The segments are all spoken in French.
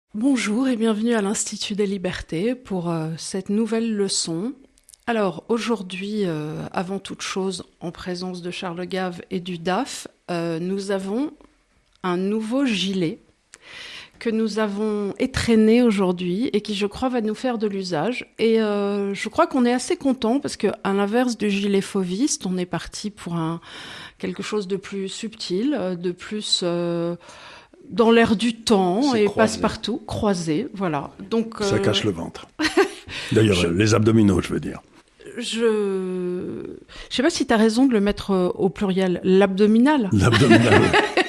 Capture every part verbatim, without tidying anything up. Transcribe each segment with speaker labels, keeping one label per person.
Speaker 1: Bonjour et bienvenue à l'Institut des Libertés pour euh, cette nouvelle leçon. Alors aujourd'hui, euh, avant toute chose, en présence de Charles Gave et du D A F, euh, nous avons un nouveau gilet que nous avons étrenné aujourd'hui et qui, je crois, va nous faire de l'usage. Et euh, je crois qu'on est assez content parce qu'à l'inverse du gilet fauviste, on est parti pour un, quelque chose de plus subtil, de plus... Euh, dans l'air du temps
Speaker 2: C'est
Speaker 1: et
Speaker 2: croisé.
Speaker 1: Passe-Partout, croisé, voilà. Donc
Speaker 2: ça
Speaker 1: euh...
Speaker 2: cache le ventre. D'ailleurs, je... les abdominaux, je veux dire.
Speaker 1: Je je sais pas si tu as raison de le mettre au pluriel, l'abdominal.
Speaker 2: L'abdominal.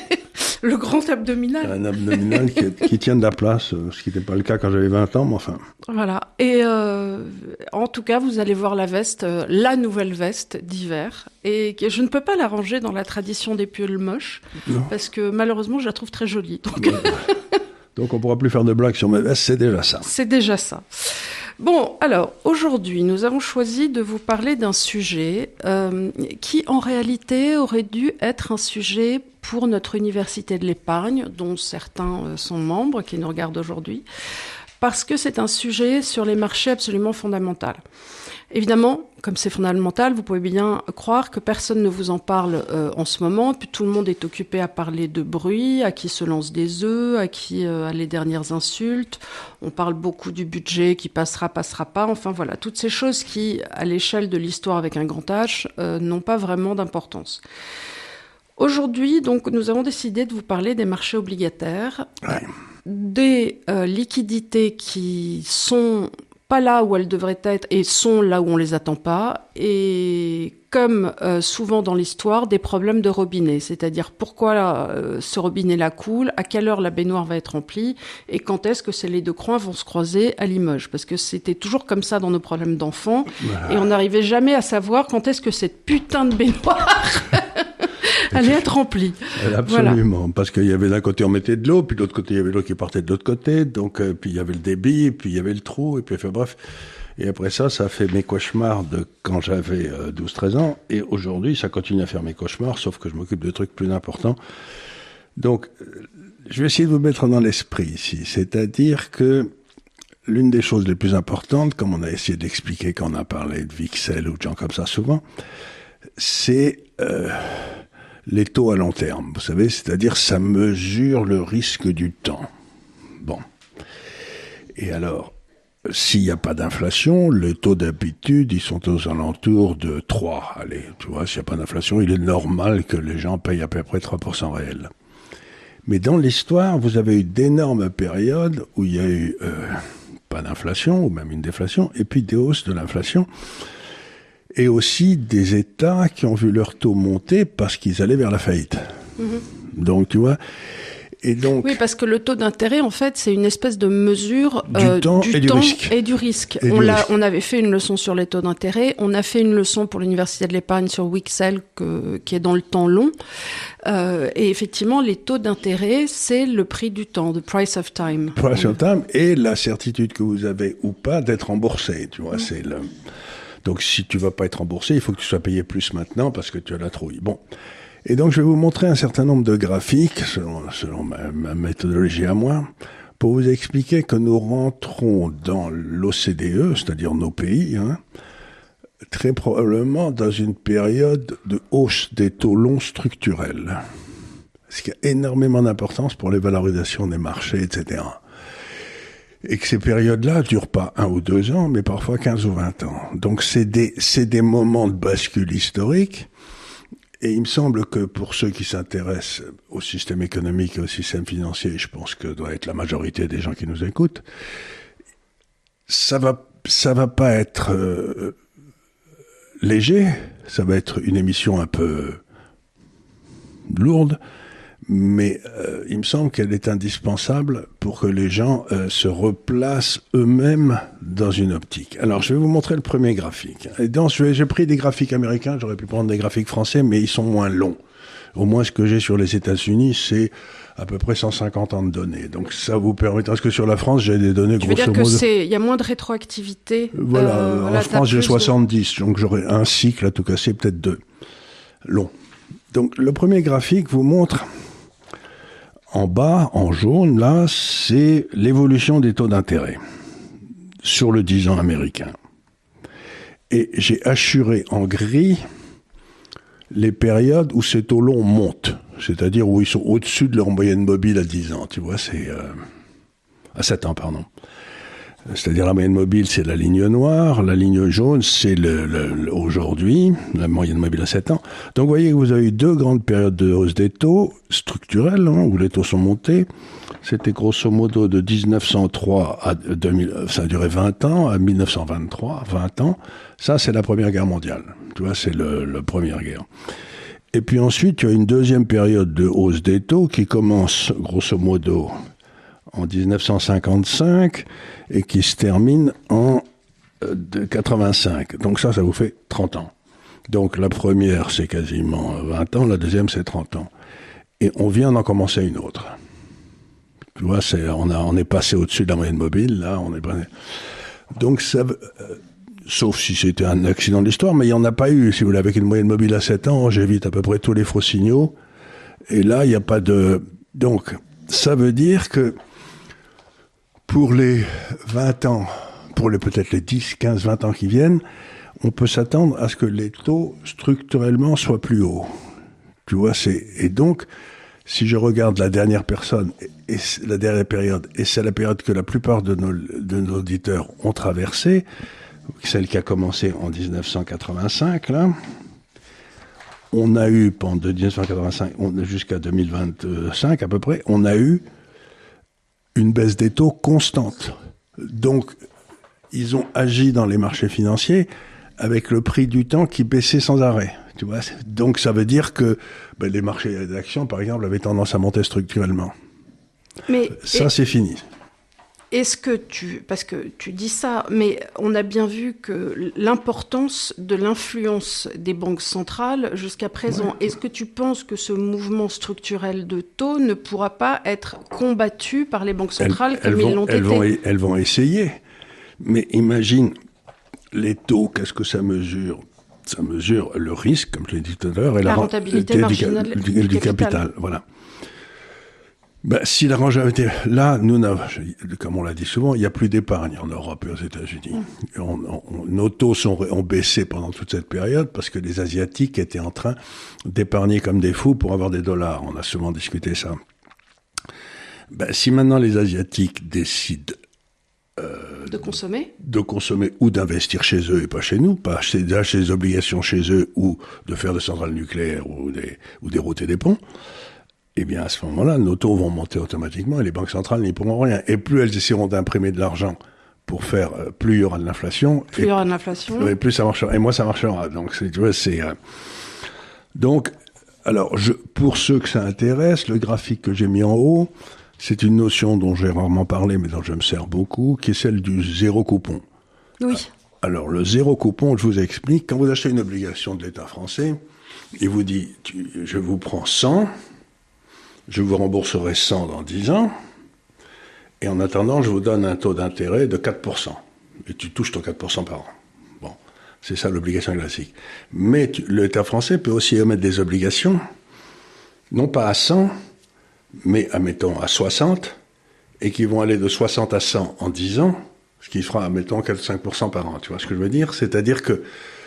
Speaker 1: Le grand abdominal.
Speaker 2: Un abdominal qui, qui tient de la place, ce qui n'était pas le cas quand j'avais vingt ans, mais enfin.
Speaker 1: Voilà. Et euh, en tout cas, vous allez voir la veste, euh, la nouvelle veste d'hiver. Et je ne peux pas la ranger dans la tradition des pulls moches, non. Parce que malheureusement, je la trouve très jolie. Donc,
Speaker 2: donc on ne pourra plus faire de blagues sur mes vestes, c'est déjà ça.
Speaker 1: C'est déjà ça. Bon, alors, aujourd'hui, nous avons choisi de vous parler d'un sujet euh, qui, en réalité, aurait dû être un sujet pour notre université de l'épargne, dont certains euh, sont membres, qui nous regardent aujourd'hui, parce que c'est un sujet sur les marchés absolument fondamental. Évidemment, comme c'est fondamental, vous pouvez bien croire que personne ne vous en parle euh, en ce moment, puis tout le monde est occupé à parler de bruit, à qui se lance des œufs, à qui euh, a les dernières insultes. On parle beaucoup du budget qui passera, passera pas. Enfin voilà, toutes ces choses qui, à l'échelle de l'histoire avec un grand H, euh, n'ont pas vraiment d'importance. Aujourd'hui, donc, nous avons décidé de vous parler des marchés obligataires,
Speaker 2: ouais.
Speaker 1: des euh, liquidités qui sont pas là où elles devraient être et sont là où on les attend pas, et comme euh, souvent dans l'histoire, des problèmes de robinet, c'est-à-dire pourquoi là, euh, ce robinet-là coule, à quelle heure la baignoire va être remplie, et quand est-ce que ces les deux coins vont se croiser à Limoges, parce que c'était toujours comme ça dans nos problèmes d'enfants, voilà. Et on n'arrivait jamais à savoir quand est-ce que cette putain de baignoire allait être remplie.
Speaker 2: Absolument, voilà. Parce qu'il y avait d'un côté on mettait de l'eau, puis de l'autre côté il y avait l'eau qui partait de l'autre côté, donc euh, puis il y avait le débit, puis il y avait le trou, et puis enfin bref. Et après ça, ça a fait mes cauchemars de quand j'avais euh, douze treize ans, et aujourd'hui ça continue à faire mes cauchemars, sauf que je m'occupe de trucs plus importants. Donc, euh, je vais essayer de vous mettre dans l'esprit ici, c'est-à-dire que l'une des choses les plus importantes, comme on a essayé d'expliquer quand on a parlé de V I X L ou de gens comme ça souvent, c'est... Euh, les taux à long terme, vous savez, c'est-à-dire ça mesure le risque du temps. Bon. Et alors, s'il n'y a pas d'inflation, les taux d'habitude, ils sont aux alentours de trois. Allez, tu vois, s'il n'y a pas d'inflation, il est normal que les gens payent à peu près trois pour cent réel. Mais dans l'histoire, vous avez eu d'énormes périodes où il y a eu euh, pas d'inflation, ou même une déflation, et puis des hausses de l'inflation. Et aussi des États qui ont vu leur taux monter parce qu'ils allaient vers la faillite. Mmh. Donc, tu vois, et donc...
Speaker 1: Oui, parce que le taux d'intérêt, en fait, c'est une espèce de mesure
Speaker 2: du
Speaker 1: euh,
Speaker 2: temps,
Speaker 1: du
Speaker 2: et,
Speaker 1: temps
Speaker 2: du risque.
Speaker 1: et du risque.
Speaker 2: Et
Speaker 1: on,
Speaker 2: du
Speaker 1: l'a,
Speaker 2: risque.
Speaker 1: on avait fait une leçon sur les taux d'intérêt, on a fait une leçon pour l'Université de l'épargne sur V I X L que, qui est dans le temps long. Euh, et effectivement, les taux d'intérêt, c'est le prix du temps, the price of time.
Speaker 2: Price of time, et la certitude que vous avez ou pas d'être remboursé, tu vois, mmh. c'est le... Donc, si tu vas pas être remboursé, il faut que tu sois payé plus maintenant parce que tu as la trouille. Bon. Et donc, je vais vous montrer un certain nombre de graphiques, selon, selon ma, ma méthodologie à moi, pour vous expliquer que nous rentrons dans l'O C D E, c'est-à-dire nos pays, hein, très probablement dans une période de hausse des taux longs structurels. Ce qui a énormément d'importance pour les valorisations des marchés, et cetera. Et que ces périodes-là durent pas un ou deux ans, mais parfois quinze ou vingt ans. Donc c'est des, c'est des moments de bascule historique. Et il me semble que pour ceux qui s'intéressent au système économique et au système financier, je pense que doit être la majorité des gens qui nous écoutent, ça va, ça va pas être euh, léger. Ça va être une émission un peu lourde. Mais euh, il me semble qu'elle est indispensable pour que les gens euh, se replacent eux-mêmes dans une optique. Alors, je vais vous montrer le premier graphique. Et dans, j'ai pris des graphiques américains, j'aurais pu prendre des graphiques français, mais ils sont moins longs. Au moins, ce que j'ai sur les États-Unis, c'est à peu près cent cinquante ans de données. Donc, ça vous permet... Parce que sur la France, j'ai des données
Speaker 1: tu
Speaker 2: grosso modo...
Speaker 1: Tu veux dire qu'il y a moins de rétroactivité.
Speaker 2: Voilà,
Speaker 1: euh,
Speaker 2: en
Speaker 1: voilà,
Speaker 2: France, j'ai soixante-dix,
Speaker 1: de...
Speaker 2: donc j'aurais un cycle à tout casser, peut-être deux. Long. Donc, le premier graphique vous montre... en bas, en jaune, là, c'est l'évolution des taux d'intérêt sur le dix ans américain. Et j'ai assuré en gris les périodes où ces taux longs montent, c'est-à-dire où ils sont au-dessus de leur moyenne mobile à dix ans, tu vois, c'est... Euh, à sept ans, pardon. C'est-à-dire la moyenne mobile, c'est la ligne noire, la ligne jaune, c'est le, le, le, aujourd'hui, la moyenne mobile à sept ans. Donc vous voyez que vous avez eu deux grandes périodes de hausse des taux structurelles, hein, où les taux sont montés. C'était grosso modo de dix-neuf cent trois à deux mille, ça a duré vingt ans, à mille neuf cent vingt-trois, vingt ans. Ça, c'est la Première Guerre mondiale. Tu vois, c'est le, le Première Guerre. Et puis ensuite, tu as une deuxième période de hausse des taux qui commence grosso modo en dix-neuf cent cinquante-cinq et qui se termine en euh, quatre-vingt-cinq. Donc ça, ça vous fait trente ans. Donc la première, c'est quasiment vingt ans, la deuxième, c'est trente ans. Et on vient d'en commencer une autre. Tu vois, c'est, on, a, on est passé au-dessus de la moyenne mobile, là, on est passé... Donc ça... Euh, sauf si c'était un accident de l'histoire, mais il n'y en a pas eu. Si vous voulez, avec une moyenne mobile à sept ans, j'évite à peu près tous les faux signaux. Et là, il n'y a pas de... Donc, ça veut dire que pour les vingt ans, pour les, peut-être les dix, quinze, vingt ans qui viennent, on peut s'attendre à ce que les taux structurellement soient plus hauts. Tu vois, c'est, et donc, si je regarde la dernière personne, et, et la dernière période, et c'est la période que la plupart de nos, de nos auditeurs ont traversée, celle qui a commencé en dix-neuf cent quatre-vingt-cinq, là, on a eu, pendant dix-neuf cent quatre-vingt-cinq on, jusqu'à deux mille vingt-cinq à peu près, on a eu une baisse des taux constante. Donc, ils ont agi dans les marchés financiers avec le prix du temps qui baissait sans arrêt. Tu vois, donc, ça veut dire que ben, les marchés d'actions, par exemple, avaient tendance à monter structurellement.
Speaker 1: Mais
Speaker 2: ça,
Speaker 1: et...
Speaker 2: c'est fini.
Speaker 1: Est-ce que tu, parce que tu dis ça, mais on a bien vu que l'importance de l'influence des banques centrales jusqu'à présent, ouais. Est-ce que tu penses que ce mouvement structurel de taux ne pourra pas être combattu par les banques centrales elles, comme
Speaker 2: elles
Speaker 1: ils
Speaker 2: vont,
Speaker 1: l'ont
Speaker 2: elles
Speaker 1: été
Speaker 2: vont, Elles vont essayer, mais imagine, les taux, qu'est-ce que ça mesure ? Ça mesure le risque, comme je l'ai dit tout à l'heure, et
Speaker 1: la,
Speaker 2: la
Speaker 1: rentabilité marginale
Speaker 2: du, du, du capital. capital. Voilà. Ben, si la rentabilité, là, nous, comme on l'a dit souvent, il n'y a plus d'épargne en Europe et aux États-Unis. Mm. On, on, nos taux sont, ont baissé pendant toute cette période parce que les Asiatiques étaient en train d'épargner comme des fous pour avoir des dollars. On a souvent discuté ça. Ben, si maintenant les Asiatiques décident
Speaker 1: euh, de consommer,
Speaker 2: de consommer ou d'investir chez eux et pas chez nous, pas acheter, d'acheter des obligations chez eux ou de faire des centrales nucléaires ou des, ou dérouter des ponts. Eh bien, à ce moment-là, nos taux vont monter automatiquement et les banques centrales n'y pourront rien. Et plus elles essaieront d'imprimer de l'argent pour faire, euh, plus il y aura de l'inflation.
Speaker 1: Plus il y aura de l'inflation.
Speaker 2: Et plus ça marchera. Et moi, ça marchera. Donc, c'est, tu vois, c'est, euh... donc, alors, je, pour ceux que ça intéresse, le graphique que j'ai mis en haut, c'est une notion dont j'ai rarement parlé, mais dont je me sers beaucoup, qui est celle du zéro coupon.
Speaker 1: Oui.
Speaker 2: Alors, le zéro coupon, je vous explique, quand vous achetez une obligation de l'État français, il vous dit, tu, je vous prends cent, je vous rembourserai cent dans dix ans, et en attendant, je vous donne un taux d'intérêt de quatre pour cent. Et tu touches ton quatre pour cent par an. Bon, c'est ça l'obligation classique. Mais tu, l'État français peut aussi émettre des obligations, non pas à cent, mais, admettons, à soixante, et qui vont aller de soixante à cent en dix ans, ce qui fera, admettons, quatre à cinq pour cent par an. Tu vois ce que je veux dire ? C'est-à-dire que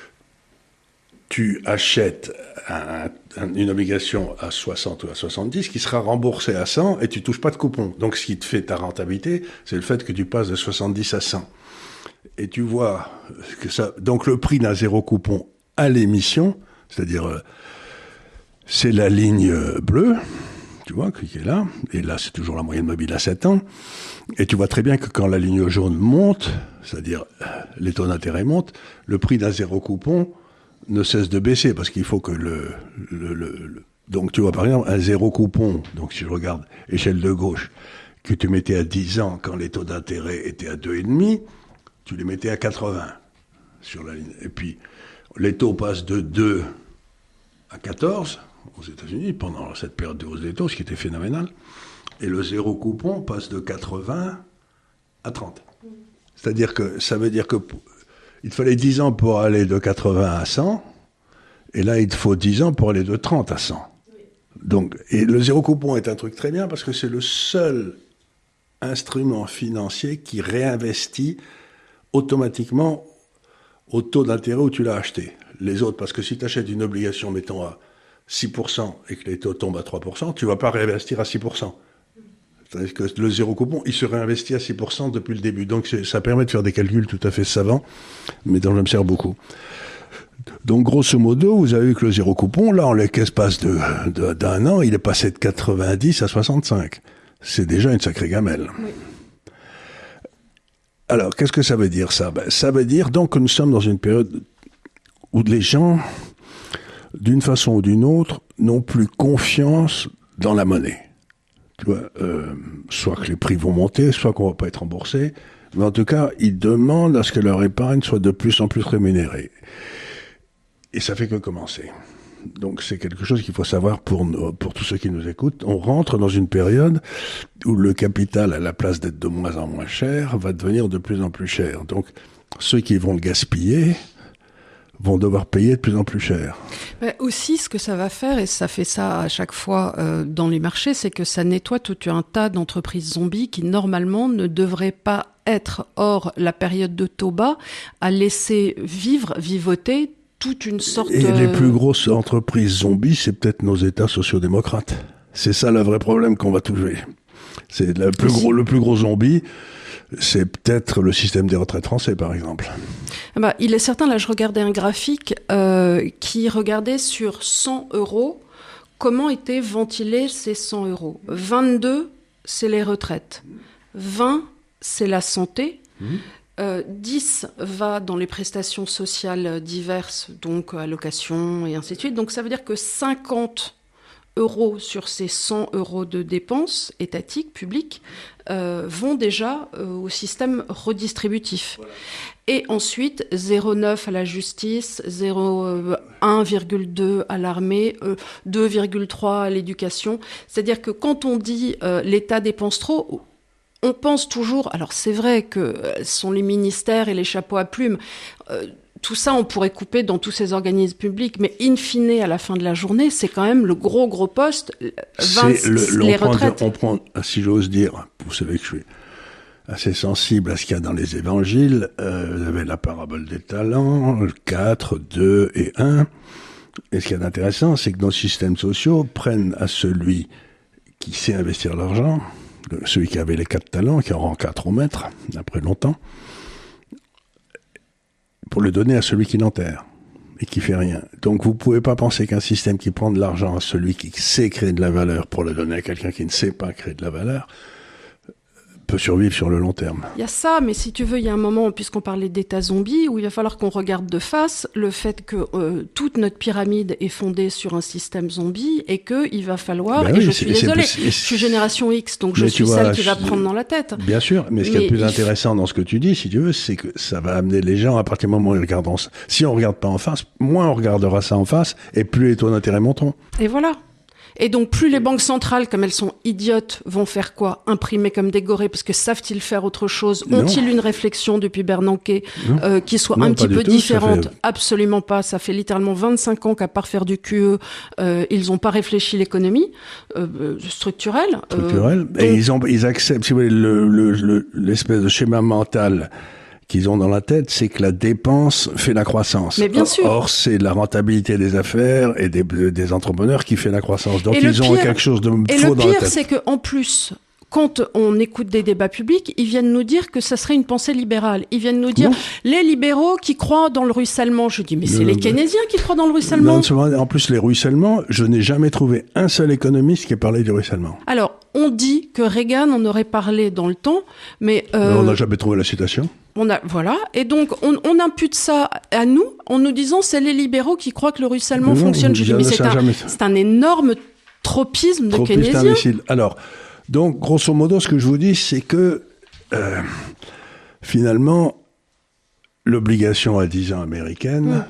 Speaker 2: tu achètes un, un, une obligation à soixante ou à soixante-dix qui sera remboursée à cent et tu touches pas de coupon. Donc, ce qui te fait ta rentabilité, c'est le fait que tu passes de soixante-dix à cent. Et tu vois que ça... Donc, le prix d'un zéro coupon à l'émission, c'est-à-dire, euh, c'est la ligne bleue, tu vois, qui est là. Et là, c'est toujours la moyenne mobile à sept ans. Et tu vois très bien que quand la ligne jaune monte, c'est-à-dire les taux d'intérêt montent, le prix d'un zéro coupon ne cesse de baisser, parce qu'il faut que le, le, le, le... Donc, tu vois, par exemple, un zéro coupon, donc si je regarde échelle de gauche, que tu mettais à dix ans quand les taux d'intérêt étaient à deux virgule cinq, tu les mettais à quatre-vingts sur la ligne. Et puis, les taux passent de deux à quatorze aux États-Unis pendant cette période de hausse des taux, ce qui était phénoménal. Et le zéro coupon passe de quatre-vingts à trente. C'est-à-dire que ça veut dire que il te fallait dix ans pour aller de quatre-vingts à cent, et là, il te faut dix ans pour aller de trente à cent. Donc, et le zéro coupon est un truc très bien parce que c'est le seul instrument financier qui réinvestit automatiquement au taux d'intérêt où tu l'as acheté. Les autres, parce que si tu achètes une obligation, mettons, à six pour cent et que les taux tombent à trois pour cent, tu ne vas pas réinvestir à six pour cent. C'est-à-dire que le zéro coupon, il se réinvestit à six pour cent depuis le début. Donc ça permet de faire des calculs tout à fait savants, mais dont je me sers beaucoup. Donc grosso modo, vous avez vu que le zéro coupon, là, en l'espace de, de, d'un an, il est passé de quatre-vingt-dix à soixante-cinq. C'est déjà une sacrée gamelle. Oui. Alors, qu'est-ce que ça veut dire, ça? Ben, ça veut dire donc que nous sommes dans une période où les gens, d'une façon ou d'une autre, n'ont plus confiance dans la monnaie. Tu vois, euh, soit que les prix vont monter, soit qu'on va pas être remboursé. Mais en tout cas, ils demandent à ce que leur épargne soit de plus en plus rémunérée. Et ça fait que commencer. Donc c'est quelque chose qu'il faut savoir pour nos, pour tous ceux qui nous écoutent. On rentre dans une période où le capital, à la place d'être de moins en moins cher, va devenir de plus en plus cher. Donc ceux qui vont le gaspiller vont devoir payer de plus en plus cher.
Speaker 1: Mais aussi, ce que ça va faire, et ça fait ça à chaque fois euh, dans les marchés, c'est que ça nettoie tout un tas d'entreprises zombies qui, normalement, ne devraient pas être, hors la période de taux bas, à laisser vivre, vivoter toute une sorte...
Speaker 2: Et les plus grosses entreprises zombies, c'est peut-être nos États sociaux-démocrates. C'est ça le vrai problème qu'on va toucher. C'est le plus gros, le plus gros zombie, c'est peut-être le système des retraites français, par exemple.
Speaker 1: Bah, il est certain, là je regardais un graphique euh, qui regardait sur cent euros comment étaient ventilés ces cent euros. vingt-deux, c'est les retraites. vingt, c'est la santé. Mmh. Euh, dix va dans les prestations sociales diverses, donc allocations et ainsi de suite. Donc ça veut dire que cinquante euros sur ces cent euros de dépenses étatiques, publiques, euh, vont déjà euh, au système redistributif. Voilà. Et ensuite, zéro virgule neuf à la justice, zéro virgule un virgule deux à l'armée, euh, deux virgule trois à l'éducation. C'est-à-dire que quand on dit euh, l'État dépense trop, on pense toujours, alors c'est vrai que ce sont les ministères et les chapeaux à plumes, euh, tout ça on pourrait couper dans tous ces organismes publics, mais in fine, à la fin de la journée, c'est quand même le gros gros poste, vingt, le, le, les
Speaker 2: on
Speaker 1: retraites.
Speaker 2: Prend, on prend, si j'ose dire, vous savez que je suis assez sensible à ce qu'il y a dans les évangiles, euh, vous avez la parabole des talents, quatre, deux et un, et ce qui est intéressant, c'est que nos systèmes sociaux prennent à celui qui sait investir l'argent, celui qui avait les quatre talents, qui en rend quatre au maître, après longtemps, pour le donner à celui qui l'enterre et qui fait rien. Donc vous pouvez pas penser qu'un système qui prend de l'argent à celui qui sait créer de la valeur pour le donner à quelqu'un qui ne sait pas créer de la valeur peut survivre sur le long terme.
Speaker 1: Il y a ça, mais si tu veux, il y a un moment, puisqu'on parlait d'état zombie, où il va falloir qu'on regarde de face le fait que euh, toute notre pyramide est fondée sur un système zombie et qu'il va falloir, ben et oui, je suis désolée, je suis génération X, donc je suis vois, celle qui va prendre dans la tête.
Speaker 2: Bien sûr, mais ce mais qui est le plus intéressant dans ce que tu dis, si tu veux, c'est que ça va amener les gens à partir du moment où ils regardent. Si on regarde pas en face, moins on regardera ça en face, et plus les taux d'intérêt monteront.
Speaker 1: Et voilà. Et donc, plus les banques centrales, comme elles sont idiotes, vont faire quoi? Imprimer comme des gorées, parce que savent-ils faire autre chose? Non. Ont-ils une réflexion depuis Bernanke euh, qui soit non, un petit peu tout, différente? Fait... Absolument pas. Ça fait littéralement vingt-cinq ans qu'à part faire du Q E, euh, ils n'ont pas réfléchi l'économie euh, structurelle.
Speaker 2: Structurelle. Euh, et donc... ils, ont, ils acceptent, si vous voulez, le, le, le, l'espèce de schéma mental qu'ils ont dans la tête, c'est que la dépense fait la croissance.
Speaker 1: Mais bien sûr.
Speaker 2: Or, c'est la rentabilité des affaires et des, des entrepreneurs qui fait la croissance. Donc, ils
Speaker 1: pire,
Speaker 2: ont quelque chose de
Speaker 1: et
Speaker 2: faux dans la tête.
Speaker 1: Et le pire, c'est qu'en plus, quand on écoute des débats publics, ils viennent nous dire que ça serait une pensée libérale. Ils viennent nous dire, non. Les libéraux qui croient dans le ruissellement. Je dis, mais c'est euh, les keynésiens qui croient dans le ruissellement.
Speaker 2: Non, en plus, les ruissellements, je n'ai jamais trouvé un seul économiste qui ait parlé du ruissellement.
Speaker 1: Alors, on dit que Reagan en aurait parlé dans le temps, mais... Euh,
Speaker 2: on n'a jamais trouvé la citation.
Speaker 1: On a, voilà. Et donc, on, on impute ça à nous, en nous disant, c'est les libéraux qui croient que le ruissellement non, fonctionne. Je dis, mais c'est un, c'est un énorme tropisme de keynésien.
Speaker 2: Alors, donc, grosso modo, ce que je vous dis, c'est que, euh, finalement, l'obligation à dix ans américaine mmh.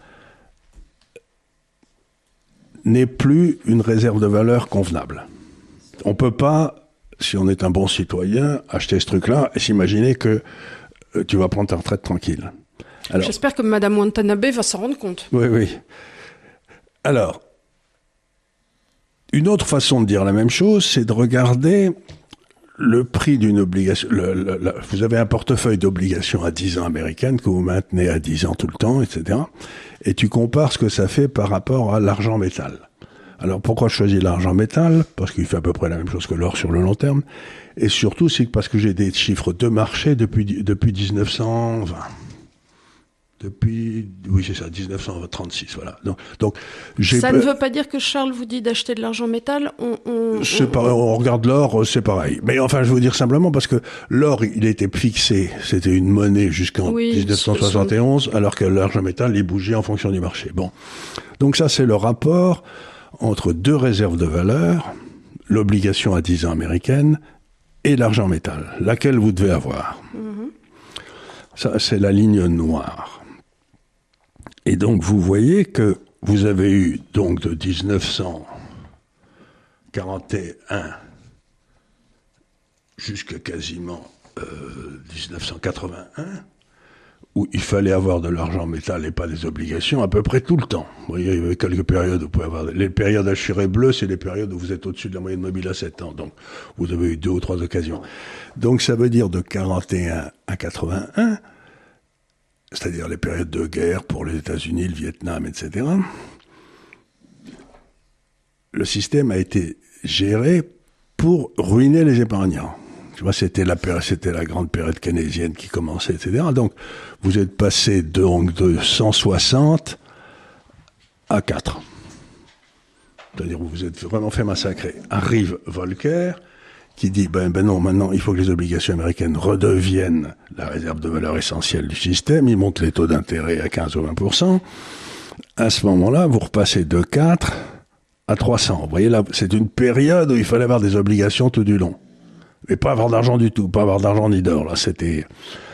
Speaker 2: n'est plus une réserve de valeur convenable. On peut pas, si on est un bon citoyen, acheter ce truc-là et s'imaginer que euh, tu vas prendre ta retraite tranquille.
Speaker 1: Alors, j'espère que Madame Watanabe va s'en rendre compte.
Speaker 2: Oui, oui. Alors, Une autre façon de dire la même chose, c'est de regarder le prix d'une obligation. Le, le, le, vous avez un portefeuille d'obligations à dix ans américaines que vous maintenez à dix ans tout le temps, et cetera. Et tu compares ce que ça fait par rapport à l'argent métal. Alors pourquoi je choisis l'argent métal? Parce qu'il fait à peu près la même chose que l'or sur le long terme. Et surtout, c'est parce que j'ai des chiffres de marché depuis, depuis dix-neuf cent vingt. Depuis, oui, c'est ça, dix-neuf cent trente-six, voilà. Donc, donc, j'ai
Speaker 1: ça
Speaker 2: pe...
Speaker 1: ne veut pas dire que Charles vous dit d'acheter de l'argent métal. On, on,
Speaker 2: c'est
Speaker 1: on...
Speaker 2: pareil, on regarde l'or, c'est pareil. Mais enfin, je veux dire simplement parce que l'or, il était fixé, c'était une monnaie jusqu'en oui, dix-neuf cent soixante et onze, son... alors que l'argent métal, il bougeait en fonction du marché. Bon. Donc ça, c'est le rapport entre deux réserves de valeur, l'obligation à dix ans américaine et l'argent métal, laquelle vous devez avoir. Mm-hmm. Ça, c'est la ligne noire. Et donc, vous voyez que vous avez eu, donc, de dix-neuf cent quarante et un jusqu'à quasiment euh, dix-neuf cent quatre-vingt-un, où il fallait avoir de l'argent métal et pas des obligations à peu près tout le temps. Vous voyez, il y avait quelques périodes où vous pouvez avoir... Les périodes assurées bleues, c'est les périodes où vous êtes au-dessus de la moyenne mobile à sept ans. Donc, vous avez eu deux ou trois occasions. Donc, ça veut dire de quarante et un à quatre-vingt-un... c'est-à-dire les périodes de guerre pour les États-Unis, le Vietnam, et cetera. Le système a été géré pour ruiner les épargnants. Tu vois, c'était la période, c'était la grande période keynésienne qui commençait, et cetera. Donc, vous êtes passé donc de cent soixante à quatre. C'est-à-dire que vous vous êtes vraiment fait massacrer. Arrive Volcker, qui dit, ben, ben non, maintenant, il faut que les obligations américaines redeviennent la réserve de valeur essentielle du système. Il monte les taux d'intérêt à quinze ou vingt pour cent. À ce moment-là, vous repassez de quatre à trois cents. Vous voyez, là, c'est une période où il fallait avoir des obligations tout du long. Et pas avoir d'argent du tout, pas avoir d'argent ni d'or, là, c'était...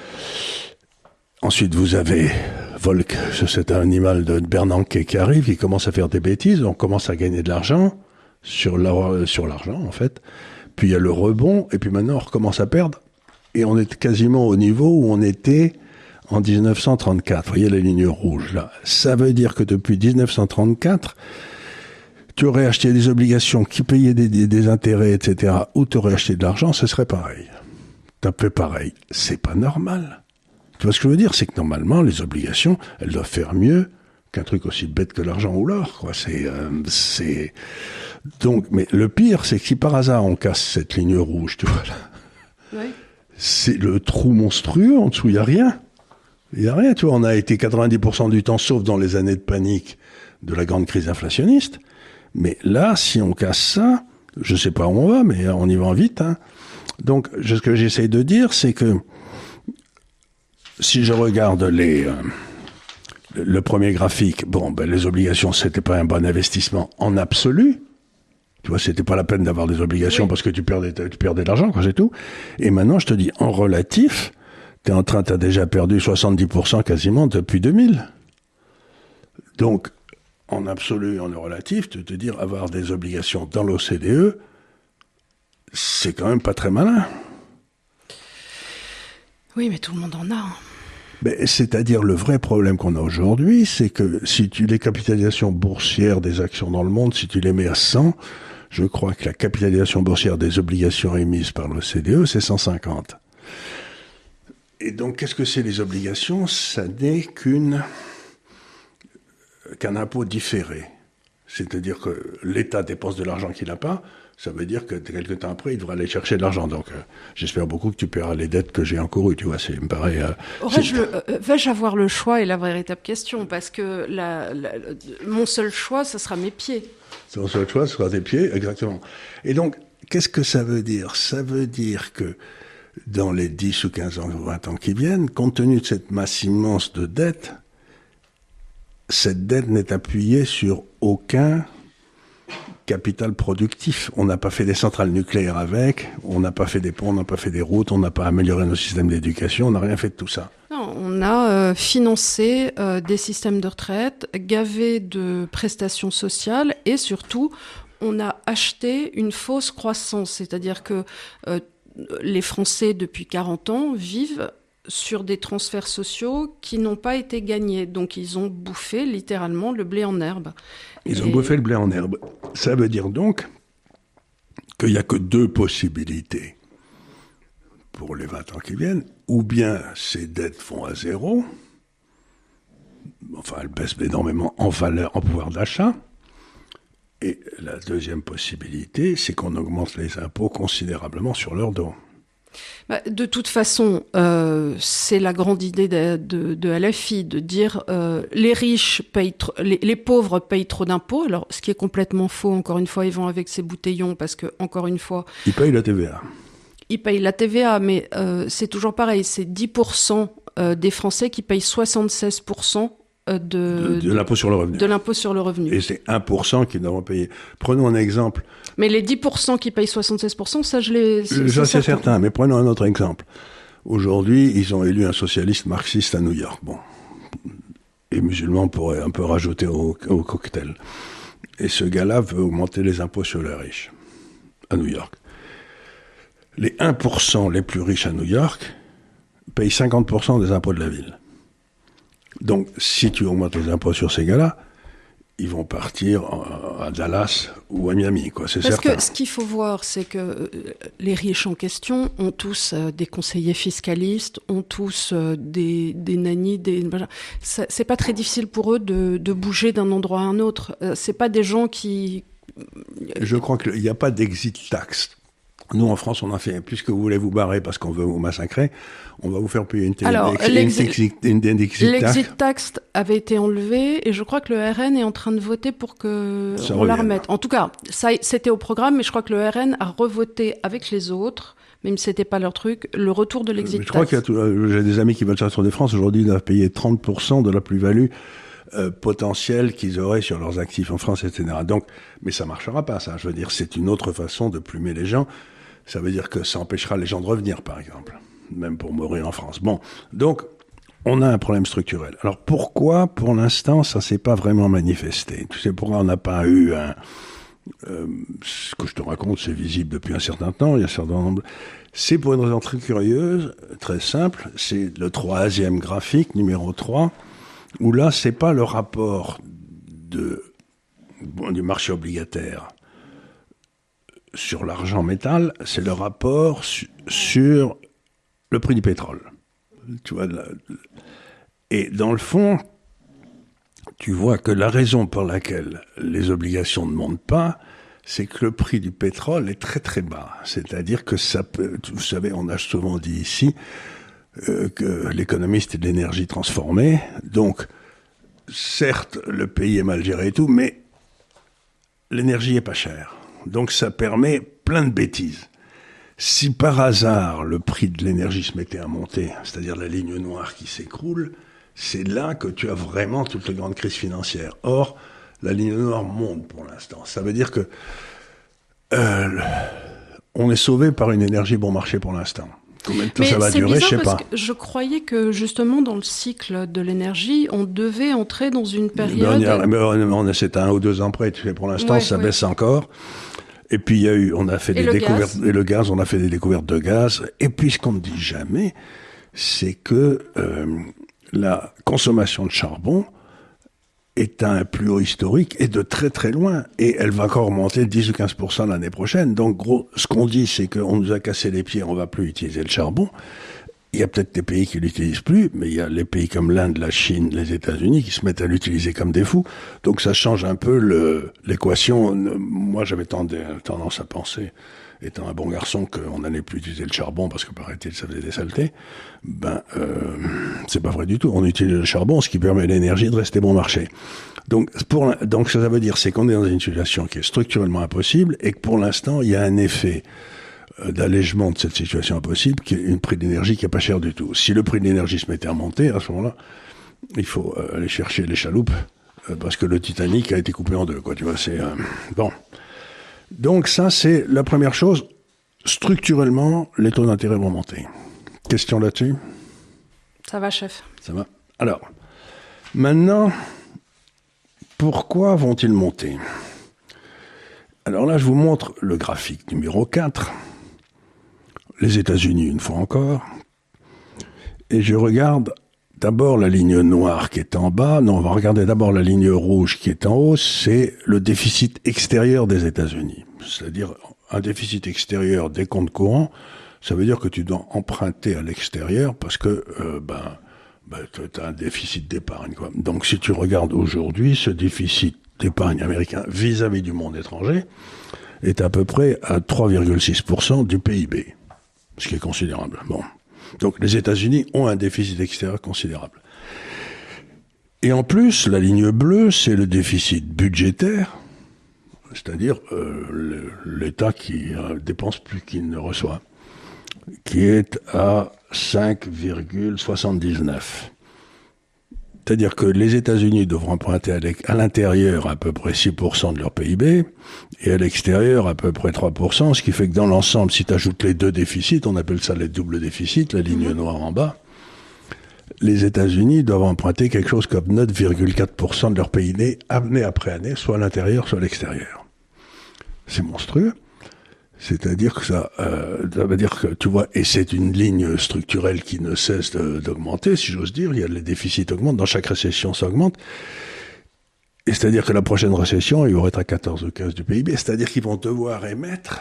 Speaker 2: Ensuite, vous avez Volk, c'est un animal de Bernanke qui arrive, il commence à faire des bêtises, on commence à gagner de l'argent, sur la, sur l'argent, en fait. Puis il y a le rebond, et puis maintenant on recommence à perdre, et on est quasiment au niveau où on était en dix-neuf cent trente-quatre. Vous voyez la ligne rouge là. Ça veut dire que depuis dix-neuf cent trente-quatre, tu aurais acheté des obligations qui payaient des, des, des intérêts, et cetera, ou tu aurais acheté de l'argent, ce serait pareil. T'as fait pareil. C'est pas normal. Tu vois ce que je veux dire? C'est que normalement, les obligations, elles doivent faire mieux qu'un truc aussi bête que l'argent ou l'or, quoi. C'est, euh, c'est... Donc, mais le pire, c'est que si par hasard on casse cette ligne rouge, tu vois là, oui. C'est le trou monstrueux, en dessous, il n'y a rien. Il n'y a rien, tu vois. On a été quatre-vingt-dix pour cent du temps, sauf dans les années de panique de la grande crise inflationniste. Mais là, si on casse ça, je sais pas où on va, mais on y va vite, hein. Donc, ce que j'essaye de dire, c'est que si je regarde les, euh, le premier graphique, bon, ben, les obligations, c'était pas un bon investissement en absolu. Tu vois, c'était pas la peine d'avoir des obligations oui. parce que tu perdais, tu perdais de l'argent, quoi, c'est tout. Et maintenant, je te dis, en relatif, t'es en train, t'as déjà perdu soixante-dix pour cent quasiment depuis deux mille. Donc, en absolu, en relatif, te, te dire avoir des obligations dans l'O C D E, c'est quand même pas très malin.
Speaker 1: Oui, mais tout le monde en a.
Speaker 2: Mais c'est-à-dire, le vrai problème qu'on a aujourd'hui, c'est que si tu les capitalisations boursières des actions dans le monde, si tu les mets à cent, je crois que la capitalisation boursière des obligations émises par l'O C D E, c'est cent cinquante. Et donc, qu'est-ce que c'est les obligations? Ça n'est qu'une... qu'un impôt différé. C'est-à-dire que l'État dépense de l'argent qu'il n'a pas, ça veut dire que quelques temps après, il devra aller chercher de l'argent. Donc, euh, j'espère beaucoup que tu paieras les dettes que j'ai encourues, tu vois, c'est, me paraît... Euh,
Speaker 1: Aurais-je le, euh, vais-je avoir le choix est la véritable question, parce que la, la, la, mon seul choix, ce sera mes pieds.
Speaker 2: Ton seul choix, ce sera tes pieds, exactement. Et donc, qu'est-ce que ça veut dire? Ça veut dire que dans les dix ou quinze ans ou vingt ans qui viennent, compte tenu de cette masse immense de dettes, cette dette n'est appuyée sur aucun capital productif. On n'a pas fait des centrales nucléaires avec, on n'a pas fait des ponts, on n'a pas fait des routes, on n'a pas amélioré nos systèmes d'éducation, on n'a rien fait de tout ça.
Speaker 1: Non, on a euh, financé euh, des systèmes de retraite, gavé de prestations sociales et surtout, on a acheté une fausse croissance. C'est-à-dire que euh, les Français, depuis quarante ans, vivent sur des transferts sociaux qui n'ont pas été gagnés. Donc ils ont bouffé littéralement le blé en herbe.
Speaker 2: Ils
Speaker 1: Et...
Speaker 2: ont bouffé le blé en herbe. Ça veut dire donc qu'il n'y a que deux possibilités pour les vingt ans qui viennent. Ou bien ces dettes vont à zéro, enfin elles baissent énormément en valeur, en pouvoir d'achat. Et la deuxième possibilité, c'est qu'on augmente les impôts considérablement sur leur dos.
Speaker 1: Bah, de toute façon, euh, c'est la grande idée de, de, de L F I, de dire euh, les riches payent trop, les, les pauvres payent trop d'impôts. Alors, ce qui est complètement faux, encore une fois, ils vont avec ces bouteillons parce que, encore une fois...
Speaker 2: Ils payent la T V A.
Speaker 1: Ils payent la T V A, mais euh, c'est toujours pareil, c'est dix pour cent des Français qui payent soixante-seize pour cent de,
Speaker 2: de, de l'impôt sur le revenu.
Speaker 1: De l'impôt sur le revenu.
Speaker 2: Et c'est un pour cent qui devront payer. Prenons un exemple.
Speaker 1: Mais les dix pour cent qui payent soixante-seize pour cent, ça je l'ai...
Speaker 2: Ça c'est certain. certain, mais prenons un autre exemple. Aujourd'hui, ils ont élu un socialiste marxiste à New York. Bon. Et musulman pourrait un peu rajouter au, au cocktail. Et ce gars-là veut augmenter les impôts sur les riches à New York. Les un pour cent les plus riches à New York payent cinquante pour cent des impôts de la ville. Donc, si tu augmentes les impôts sur ces gars-là, ils vont partir à Dallas ou à Miami, quoi, c'est
Speaker 1: Parce
Speaker 2: certain.
Speaker 1: que ce qu'il faut voir, c'est que les riches en question ont tous euh, des conseillers fiscalistes, ont tous euh, des, des nannies, des... Ça, c'est pas très difficile pour eux de, de bouger d'un endroit à un autre. Euh, c'est pas des gens qui...
Speaker 2: Je crois qu'il n'y a pas d'exit tax. Nous, en France, on a fait, puisque vous voulez vous barrer parce qu'on veut vous massacrer, on va vous faire payer une, télé-
Speaker 1: Alors,
Speaker 2: une,
Speaker 1: l'exit,
Speaker 2: une, une exit tax.
Speaker 1: L'exit tax avait été enlevé et je crois que le R N est en train de voter pour que
Speaker 2: ça
Speaker 1: on
Speaker 2: revient.
Speaker 1: la remette. En tout cas, ça, c'était au programme, mais je crois que le R N a revoté avec les autres, même si c'était pas leur truc, le retour de l'exit
Speaker 2: je
Speaker 1: tax.
Speaker 2: Je crois qu'il y a tout, j'ai des amis qui veulent sortir sur des France. Aujourd'hui, ils doivent payer trente pour cent de la plus-value Euh, potentiel qu'ils auraient sur leurs actifs en France, et cetera. Donc, mais ça marchera pas, ça. Je veux dire, c'est une autre façon de plumer les gens. Ça veut dire que ça empêchera les gens de revenir, par exemple, même pour mourir en France. Bon, donc, on a un problème structurel. Alors, pourquoi, pour l'instant, ça s'est pas vraiment manifesté? Tu sais pourquoi on n'a pas eu un... Euh, ce que je te raconte, c'est visible depuis un certain temps. Il y a un certain nombre... C'est pour une raison très curieuse, très simple. C'est le troisième graphique, numéro trois, où là, c'est pas le rapport de, bon, du marché obligataire sur l'argent métal, c'est le rapport su, sur le prix du pétrole. Tu vois, la, et dans le fond, tu vois que la raison pour laquelle les obligations ne montent pas, c'est que le prix du pétrole est très très bas. C'est-à-dire que ça peut, vous savez, on a souvent dit ici, Euh, que l'économie c'était de l'énergie transformée, donc certes le pays est mal géré et tout, mais l'énergie est pas chère, donc ça permet plein de bêtises. Si par hasard le prix de l'énergie se mettait à monter, c'est-à-dire la ligne noire qui s'écroule, c'est là que tu as vraiment toutes les grandes crises financières. Or, la ligne noire monte pour l'instant. Ça veut dire que euh, on est sauvé par une énergie bon marché pour l'instant. Combien de temps
Speaker 1: Mais
Speaker 2: ça va
Speaker 1: c'est
Speaker 2: durer,
Speaker 1: bizarre
Speaker 2: je sais
Speaker 1: parce
Speaker 2: pas.
Speaker 1: que je croyais que justement dans le cycle de l'énergie, on devait entrer dans une période.
Speaker 2: Mais on, on, c'est un ou deux ans près. Tu sais, pour l'instant, ouais, ça ouais. baisse encore. Et puis il y a eu, on a fait
Speaker 1: et
Speaker 2: des découvertes
Speaker 1: gaz.
Speaker 2: et le gaz, on a fait des découvertes de gaz. Et puis ce qu'on ne dit jamais, c'est que euh, la consommation de charbon est à un plus haut historique et de très très loin. Et elle va encore augmenter de dix ou quinze pour cent l'année prochaine. Donc, gros, ce qu'on dit, c'est qu'on nous a cassé les pieds, on va plus utiliser le charbon. Il y a peut-être des pays qui l'utilisent plus, mais il y a les pays comme l'Inde, la Chine, les États-Unis qui se mettent à l'utiliser comme des fous. Donc, ça change un peu le, l'équation. Moi, j'avais tendance à penser, étant un bon garçon, qu'on n'allait plus utiliser le charbon parce que, paraît-il, ça faisait des saletés. Ben, euh, c'est pas vrai du tout. On utilise le charbon, ce qui permet à l'énergie de rester bon marché. Donc, pour, donc, ça veut dire, c'est qu'on est dans une situation qui est structurellement impossible et que pour l'instant, il y a un effet d'allègement de cette situation impossible, qui est un prix d'énergie qui est pas cher du tout. Si le prix de l'énergie se mettait à monter, à ce moment-là, il faut aller chercher les chaloupes, parce que le Titanic a été coupé en deux, quoi. Tu vois, c'est euh, bon. Donc ça, c'est la première chose. Structurellement, les taux d'intérêt vont monter. Question là-dessus?
Speaker 1: Ça va, chef.
Speaker 2: Ça va. Alors, maintenant, pourquoi vont-ils monter? Alors là, je vous montre le graphique numéro quatre. Les États-Unis, une fois encore. et je regarde d'abord la ligne noire qui est en bas. Non, on va regarder d'abord la ligne rouge qui est en haut. C'est le déficit extérieur des États-Unis. C'est-à-dire un déficit extérieur des comptes courants. Ça veut dire que tu dois emprunter à l'extérieur parce que euh, ben, ben, tu as un déficit d'épargne, quoi. Donc si tu regardes aujourd'hui, ce déficit d'épargne américain vis-à-vis du monde étranger est à peu près à trois virgule six pour cent du P I B, ce qui est considérable. Bon. Donc les États-Unis ont un déficit extérieur considérable. Et en plus, la ligne bleue, c'est le déficit budgétaire, c'est-à-dire euh, l'État qui euh, dépense plus qu'il ne reçoit, qui est à cinq virgule soixante-dix-neuf. C'est-à-dire que les États-Unis devront emprunter à l'intérieur à peu près six pour cent de leur P I B et à l'extérieur à peu près trois pour cent, ce qui fait que dans l'ensemble, si tu ajoutes les deux déficits, on appelle ça les doubles déficits, la ligne noire en bas, les États-Unis doivent emprunter quelque chose comme neuf virgule quatre pour cent de leur P I B année après année, soit à l'intérieur, soit à l'extérieur. C'est monstrueux. C'est-à-dire que ça, euh, ça veut dire que, tu vois, et c'est une ligne structurelle qui ne cesse de, d'augmenter, si j'ose dire. Il y a les déficits augmentent, dans chaque récession ça augmente. Et c'est-à-dire que la prochaine récession, ils vont être à quatorze ou quinze du P I B. C'est-à-dire qu'ils vont devoir émettre,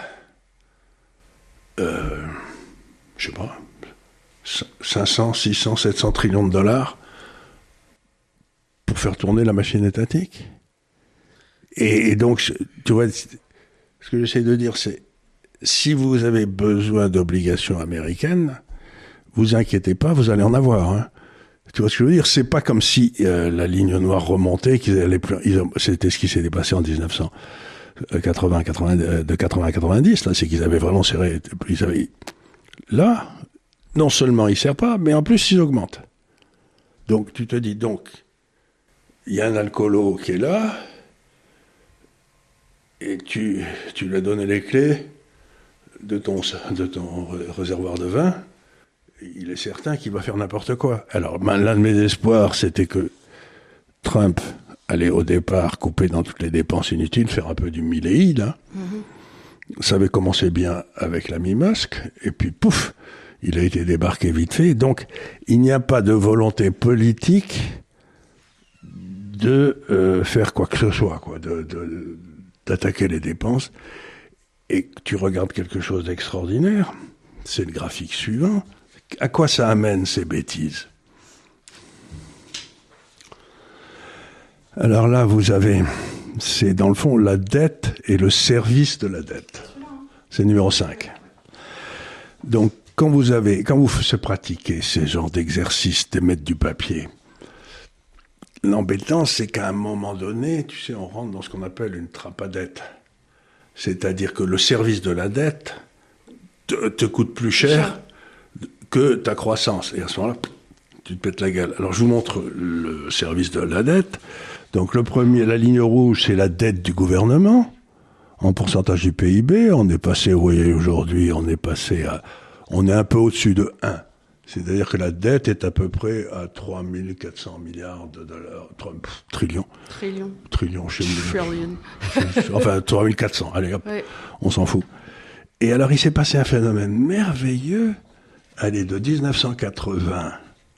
Speaker 2: euh, je sais pas, cinq cents, six cents, sept cents trillions de dollars pour faire tourner la machine étatique. Et, et donc, tu vois, ce que j'essaie de dire, c'est si vous avez besoin d'obligations américaines, vous inquiétez pas, vous allez en avoir. Hein. Tu vois ce que je veux dire? C'est pas comme si euh, la ligne noire remontait, qu'ils allaient plus. Ils ont, c'était ce qui s'était passé en dix-neuf cent quatre-vingts, quatre-vingts, de quatre-vingts à quatre-vingt-dix. Là, c'est qu'ils avaient vraiment serré. Ils avaient, là, non seulement ils serrent pas, mais en plus ils augmentent. Donc tu te dis donc, il y a un alcoolo qui est là, et tu, tu lui as donné les clés de ton, de ton réservoir de vin, il est certain qu'il va faire n'importe quoi. Alors, ben, l'un de mes espoirs, c'était que Trump allait au départ couper dans toutes les dépenses inutiles, faire un peu du milléide. Hein. Mm-hmm. Ça avait commencé bien avec l'ami Musk, et puis pouf, il a été débarqué vite fait. Donc, il n'y a pas de volonté politique de euh, faire quoi que ce soit, quoi, de, de, d'attaquer les dépenses. Et tu regardes quelque chose d'extraordinaire, c'est le graphique suivant. À quoi ça amène ces bêtises? Alors là, vous avez, c'est dans le fond la dette et le service de la dette. C'est numéro cinq. Donc, quand vous avez, quand vous se pratiquez ces genres d'exercices d'émettre du papier, l'embêtant, c'est qu'à un moment donné, tu sais, on rentre dans ce qu'on appelle une trappe à dette. C'est-à-dire que le service de la dette te, te coûte plus cher que ta croissance. Et à ce moment-là, tu te pètes la gueule. Alors, je vous montre le service de la dette. Donc, le premier, la ligne rouge, c'est la dette du gouvernement. En pourcentage du P I B, on est passé, vous voyez, aujourd'hui, on est passé à, on est un peu au-dessus de un. C'est-à-dire que la dette est à peu près à trois mille quatre cents milliards de dollars, trois trillions.
Speaker 1: Trillions.
Speaker 2: Trillions, chez nous.
Speaker 1: Trillion.
Speaker 2: Enfin, trois mille quatre cents, allez hop,
Speaker 1: ouais.
Speaker 2: On s'en fout. Et alors, il s'est passé un phénomène merveilleux, allez, de dix-neuf cent quatre-vingts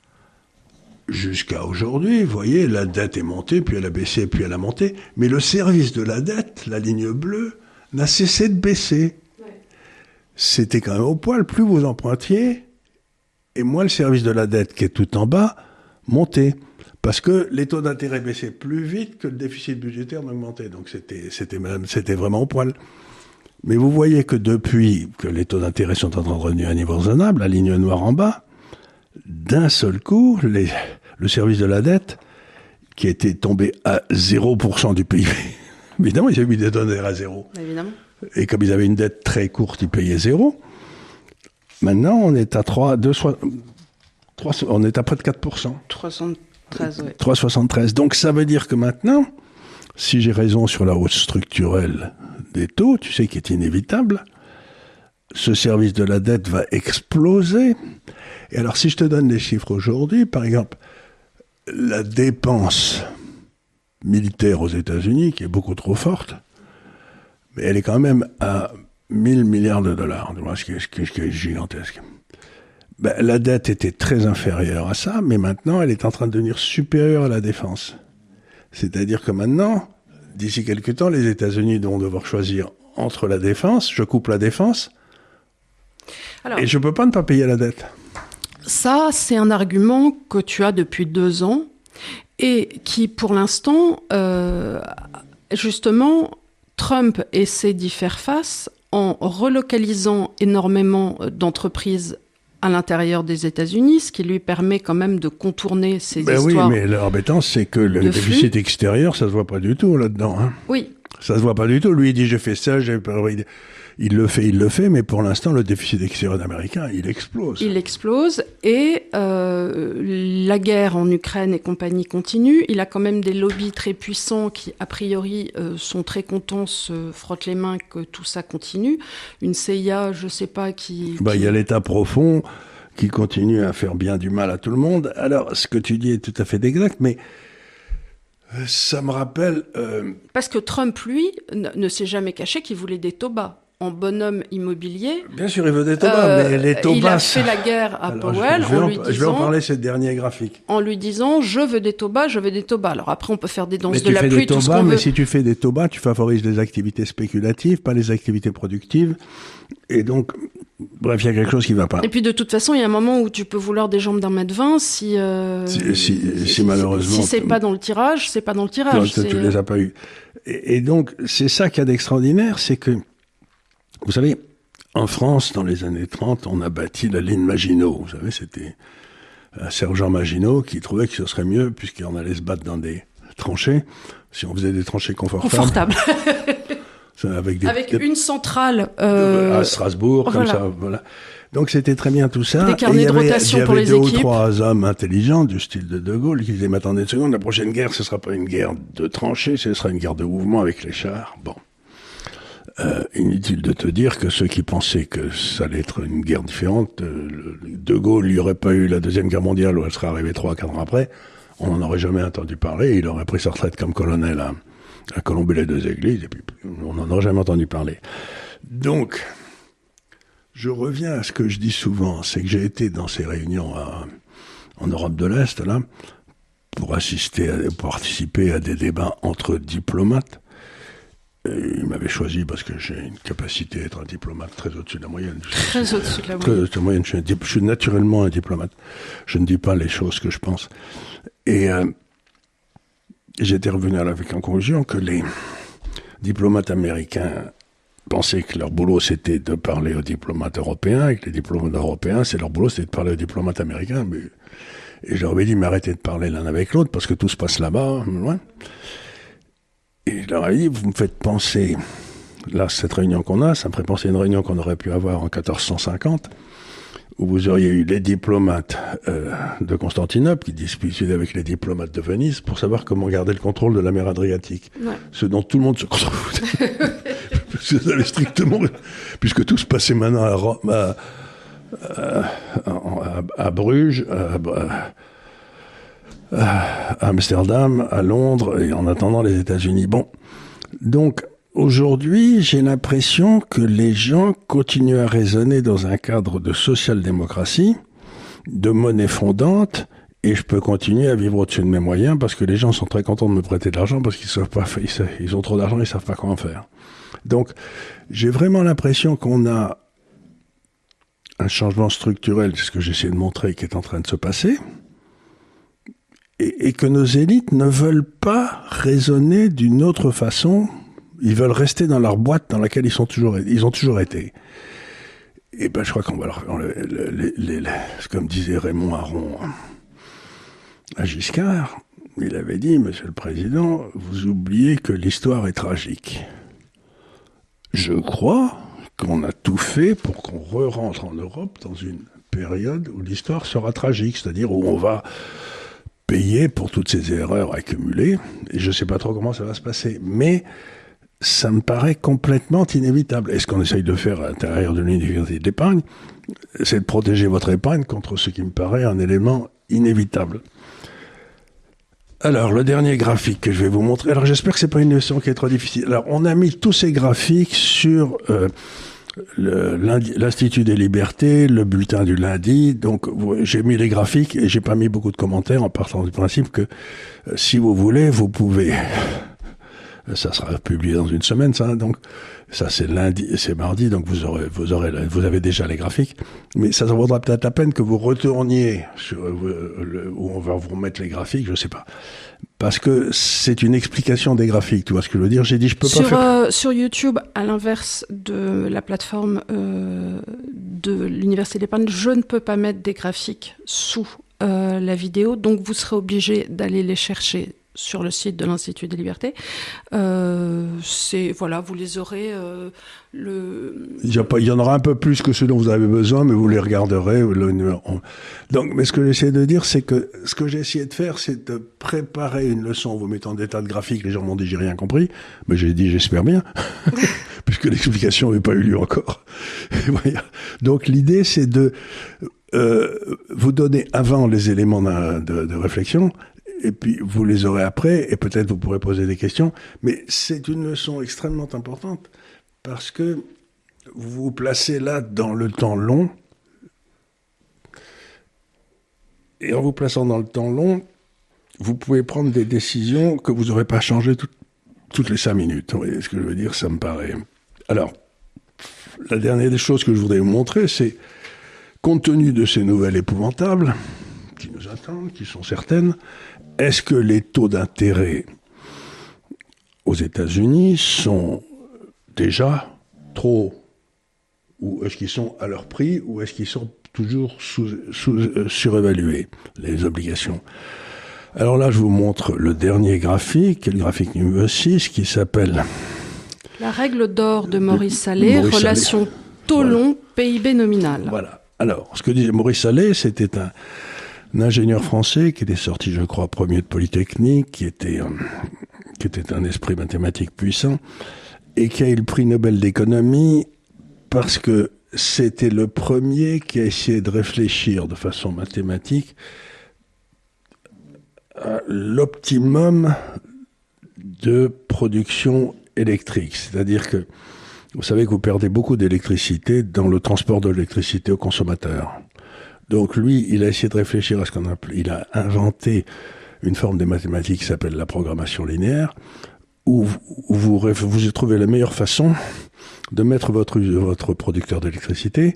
Speaker 2: jusqu'à aujourd'hui, vous voyez, la dette est montée, puis elle a baissé, puis elle a monté, mais le service de la dette, la ligne bleue, n'a cessé de baisser. Ouais. C'était quand même au poil, plus vous empruntiez, et moins le service de la dette, qui est tout en bas, montait. Parce que les taux d'intérêt baissaient plus vite que le déficit budgétaire n'augmentait. Donc c'était, c'était, même, c'était vraiment au poil. Mais vous voyez que depuis que les taux d'intérêt sont en train de revenir à un niveau raisonnable, la ligne noire en bas, d'un seul coup, les, le service de la dette, qui était tombé à zéro pour cent du P I B, évidemment, ils avaient mis des taux d'intérêt à zéro.
Speaker 1: Évidemment. Et
Speaker 2: comme ils avaient une dette très courte, ils payaient zéro. Maintenant, on est à trois, deux, trois, on est à près de quatre pour cent.
Speaker 1: trois cent treize, oui.
Speaker 2: trois virgule soixante-treize. Donc, ça veut dire que maintenant, si j'ai raison sur la hausse structurelle des taux, tu sais, qui est inévitable, ce service de la dette va exploser. Et alors, si je te donne les chiffres aujourd'hui, par exemple, la dépense militaire aux États-Unis, qui est beaucoup trop forte, mais elle est quand même à mille milliards de dollars, ce qui est, ce qui est, ce qui est gigantesque. Ben, la dette était très inférieure à ça, mais maintenant, elle est en train de devenir supérieure à la défense. C'est-à-dire que maintenant, d'ici quelque temps, les États-Unis vont devoir choisir entre la défense, je coupe la défense, alors, et je peux pas ne pas payer la dette.
Speaker 1: Ça, c'est un argument que tu as depuis deux ans et qui, pour l'instant, euh, justement, Trump essaie d'y faire face en relocalisant énormément d'entreprises à l'intérieur des États-Unis, ce qui lui permet quand même de contourner ces
Speaker 2: ben
Speaker 1: histoires.
Speaker 2: Oui, mais l'embêtant, c'est que le de déficit flux. extérieur, ça se voit pas du tout là-dedans. Hein.
Speaker 1: Oui.
Speaker 2: Ça se voit pas du tout. Lui, il dit, j'ai fait ça, j'ai... il le fait, il le fait, mais pour l'instant, le déficit extérieur américain, il explose.
Speaker 1: Il explose, et euh, la guerre en Ukraine et compagnie continue. Il a quand même des lobbies très puissants qui, a priori, euh, sont très contents, se frottent les mains que tout ça continue. Une C I A, je sais pas, qui...
Speaker 2: Bah, il
Speaker 1: qui...
Speaker 2: y a l'État profond qui continue à faire bien du mal à tout le monde. Alors, ce que tu dis est tout à fait exact, mais... ça me rappelle... Euh...
Speaker 1: Parce que Trump, lui, ne, ne s'est jamais caché qu'il voulait des taux-bas. En bonhomme immobilier...
Speaker 2: Bien sûr, il veut des taux-bas, euh, mais les taux-bas...
Speaker 1: Il a fait la guerre à Alors, Powell
Speaker 2: je, je, vais
Speaker 1: en,
Speaker 2: en,
Speaker 1: lui disant...
Speaker 2: Je vais en parler, c'est le dernier graphique.
Speaker 1: En lui disant, je veux des taux-bas, je veux des taux-bas. Alors après, on peut faire des danses
Speaker 2: mais
Speaker 1: de la pluie, tout ce qu'on veut.
Speaker 2: Mais si tu fais des taux-bas, tu favorises les activités spéculatives, pas les activités productives. Et donc, bref, il y a quelque chose qui ne va pas.
Speaker 1: Et puis de toute façon, il y a un moment où tu peux vouloir des jambes d'un mètre vingt si... Euh,
Speaker 2: si, si, si, si malheureusement...
Speaker 1: Si c'est pas dans le tirage, c'est pas dans le tirage.
Speaker 2: Tu ne les as pas eu. Et, et donc, c'est ça qu'il y a d'extraordinaire, c'est que, vous savez... En France, dans les années trente, on a bâti la ligne Maginot. Vous savez, c'était un sergent Maginot qui trouvait que ce serait mieux, puisqu'on allait se battre dans des tranchées, si on faisait des tranchées confortables.
Speaker 1: Confortables.
Speaker 2: avec des,
Speaker 1: avec
Speaker 2: des,
Speaker 1: une centrale... Euh,
Speaker 2: à Strasbourg, voilà. Comme ça, voilà. Donc c'était très bien tout ça.
Speaker 1: Des carnets de rotation pour les équipes.
Speaker 2: Il y avait deux ou trois hommes intelligents, du style de De Gaulle, qui disaient, mais attendez une seconde, la prochaine guerre, ce sera pas une guerre de tranchées, ce sera une guerre de mouvement avec les chars. Bon. Euh, inutile de te dire que ceux qui pensaient que ça allait être une guerre différente, euh, De Gaulle, il n'y aurait pas eu la Deuxième Guerre mondiale où elle serait arrivée trois à quatre ans après, on n'en aurait jamais entendu parler, il aurait pris sa retraite comme colonel à, à colomber les deux églises, et puis on n'en aurait jamais entendu parler. Donc, je reviens à ce que je dis souvent, c'est que j'ai été dans ces réunions à, en Europe de l'Est, là, pour assister, à, pour participer à des débats entre diplomates. Et il m'avait choisi parce que j'ai une capacité à être un diplomate très au-dessus de la moyenne.
Speaker 1: Très suis, au-dessus de la
Speaker 2: très
Speaker 1: moyenne.
Speaker 2: Au-dessus de la moyenne. Je suis, un, je suis naturellement un diplomate. Je ne dis pas les choses que je pense. Et euh, j'étais revenu à la, avec en conclusion que les diplomates américains pensaient que leur boulot c'était de parler aux diplomates européens, et que les diplomates européens, c'est leur boulot, c'était de parler aux diplomates américains. Mais, et je leur avais dit, mais arrêtez de parler l'un avec l'autre parce que tout se passe là-bas, loin. Et je leur ai dit, vous me faites penser, là, cette réunion qu'on a, ça me ferait penser à une réunion qu'on aurait pu avoir en quatorze cent cinquante, où vous auriez eu les diplomates euh, de Constantinople qui discutaient avec les diplomates de Venise pour savoir comment garder le contrôle de la mer Adriatique. Ouais. Ce dont tout le monde se contrôle. Parce que ça allait strictement... Puisque tout se passait maintenant à, Rome, à, à, à, à Bruges, à... à à Amsterdam, à Londres et en attendant les États-Unis. Bon, donc aujourd'hui, j'ai l'impression que les gens continuent à raisonner dans un cadre de social-démocratie, de monnaie fondante, et je peux continuer à vivre au-dessus de mes moyens parce que les gens sont très contents de me prêter de l'argent parce qu'ils savent pas, ils, savent, ils ont trop d'argent, ils savent pas quoi en faire. Donc, j'ai vraiment l'impression qu'on a un changement structurel, c'est ce que j'essaie de montrer, qui est en train de se passer. Et, et que nos élites ne veulent pas raisonner d'une autre façon. Ils veulent rester dans leur boîte dans laquelle ils sont toujours, ils ont toujours été. Et ben, je crois qu'on va leur, on, les, les, les, les, comme disait Raymond Aron à Giscard, il avait dit, Monsieur le Président, vous oubliez que l'histoire est tragique. Je crois qu'on a tout fait pour qu'on re-rentre en Europe dans une période où l'histoire sera tragique, c'est-à-dire où on va payer pour toutes ces erreurs accumulées, et je ne sais pas trop comment ça va se passer, mais ça me paraît complètement inévitable. Et ce qu'on essaye de faire à l'intérieur de l'université d'épargne, c'est de protéger votre épargne contre ce qui me paraît un élément inévitable. Alors, le dernier graphique que je vais vous montrer, alors j'espère que c'est pas une leçon qui est trop difficile. Alors, on a mis tous ces graphiques sur euh, le, l'Institut des libertés, le bulletin du lundi. Donc, j'ai mis les graphiques et j'ai pas mis beaucoup de commentaires en partant du principe que euh, si vous voulez, vous pouvez. Ça sera publié dans une semaine, ça. Donc, ça c'est lundi, c'est mardi. Donc, vous aurez, vous aurez, vous avez déjà les graphiques. Mais ça vaudra peut-être la peine que vous retourniez sur le, où on va vous remettre les graphiques. Je sais pas. Parce que c'est une explication des graphiques, tu vois ce que je veux dire. J'ai dit, je peux
Speaker 1: sur,
Speaker 2: pas faire...
Speaker 1: Euh, sur YouTube, à l'inverse de la plateforme euh, de l'Université d'Épargne, je ne peux pas mettre des graphiques sous euh, la vidéo, donc vous serez obligé d'aller les chercher sur le site de l'Institut des libertés. Euh, c'est, voilà, vous les aurez... Euh, le...
Speaker 2: il, y a pas, il y en aura un peu plus que ce dont vous avez besoin, mais vous les regarderez. Le, on... Donc, mais ce que j'essaie de dire, c'est que ce que j'ai essayé de faire, c'est de préparer une leçon en vous mettant des tas de graphiques. Les gens m'ont dit, j'ai rien compris. Mais j'ai dit, j'espère bien, puisque l'explication n'avait pas eu lieu encore. Voilà. Donc, l'idée, c'est de euh, vous donner avant les éléments de, de, de réflexion, et puis vous les aurez après, et peut-être vous pourrez poser des questions. Mais c'est une leçon extrêmement importante, parce que vous vous placez là dans le temps long, et en vous plaçant dans le temps long, vous pouvez prendre des décisions que vous n'aurez pas changées tout, toutes les cinq minutes. Vous voyez ce que je veux dire? Ça me paraît... Alors, la dernière des choses que je voudrais vous montrer, c'est, compte tenu de ces nouvelles épouvantables qui nous attendent, qui sont certaines, est-ce que les taux d'intérêt aux États-Unis sont déjà trop, ou est-ce qu'ils sont à leur prix, ou est-ce qu'ils sont toujours sous, sous, euh, surévalués, les obligations? Alors là, je vous montre le dernier graphique, le graphique numéro six, qui s'appelle...
Speaker 1: La règle d'or de Maurice Allais,
Speaker 2: Maurice
Speaker 1: relation
Speaker 2: Allais.
Speaker 1: taux
Speaker 2: Voilà.
Speaker 1: long, P I B nominal.
Speaker 2: Voilà. Alors, ce que disait Maurice Allais, c'était un, un ingénieur français qui était sorti, je crois, premier de Polytechnique, qui était, euh, qui était un esprit mathématique puissant, et qui a eu le prix Nobel d'économie parce que c'était le premier qui a essayé de réfléchir de façon mathématique à l'optimum de production électrique. C'est-à-dire que vous savez que vous perdez beaucoup d'électricité dans le transport de l'électricité aux consommateurs. Donc lui, il a essayé de réfléchir à ce qu'on appelle, il a inventé une forme des mathématiques qui s'appelle la programmation linéaire, où vous, vous, vous trouvez la meilleure façon de mettre votre, votre producteur d'électricité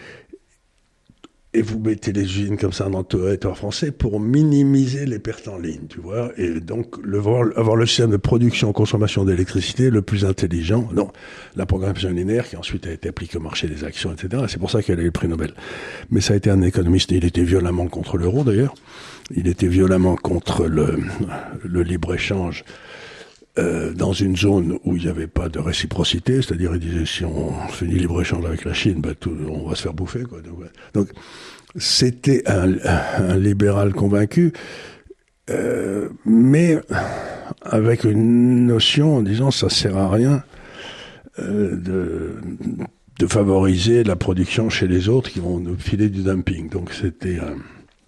Speaker 2: et vous mettez les usines comme ça dans le territoire français pour minimiser les pertes en ligne, tu vois, et donc le, avoir le système de production et consommation d'électricité le plus intelligent. Non, la programmation linéaire qui ensuite a été appliquée au marché des actions, et cetera. C'est pour ça qu'elle a eu le prix Nobel. Mais ça a été un économiste, il était violemment contre l'euro d'ailleurs, il était violemment contre le, le libre-échange Euh, dans une zone où il n'y avait pas de réciprocité, c'est-à-dire il disait si on fait du libre-échange avec la Chine, bah, tout, on va se faire bouffer, quoi. Donc, ouais. Donc c'était un, un libéral convaincu, euh, mais avec une notion en disant ça sert à rien euh, de, de favoriser la production chez les autres qui vont nous filer du dumping. Donc c'était un...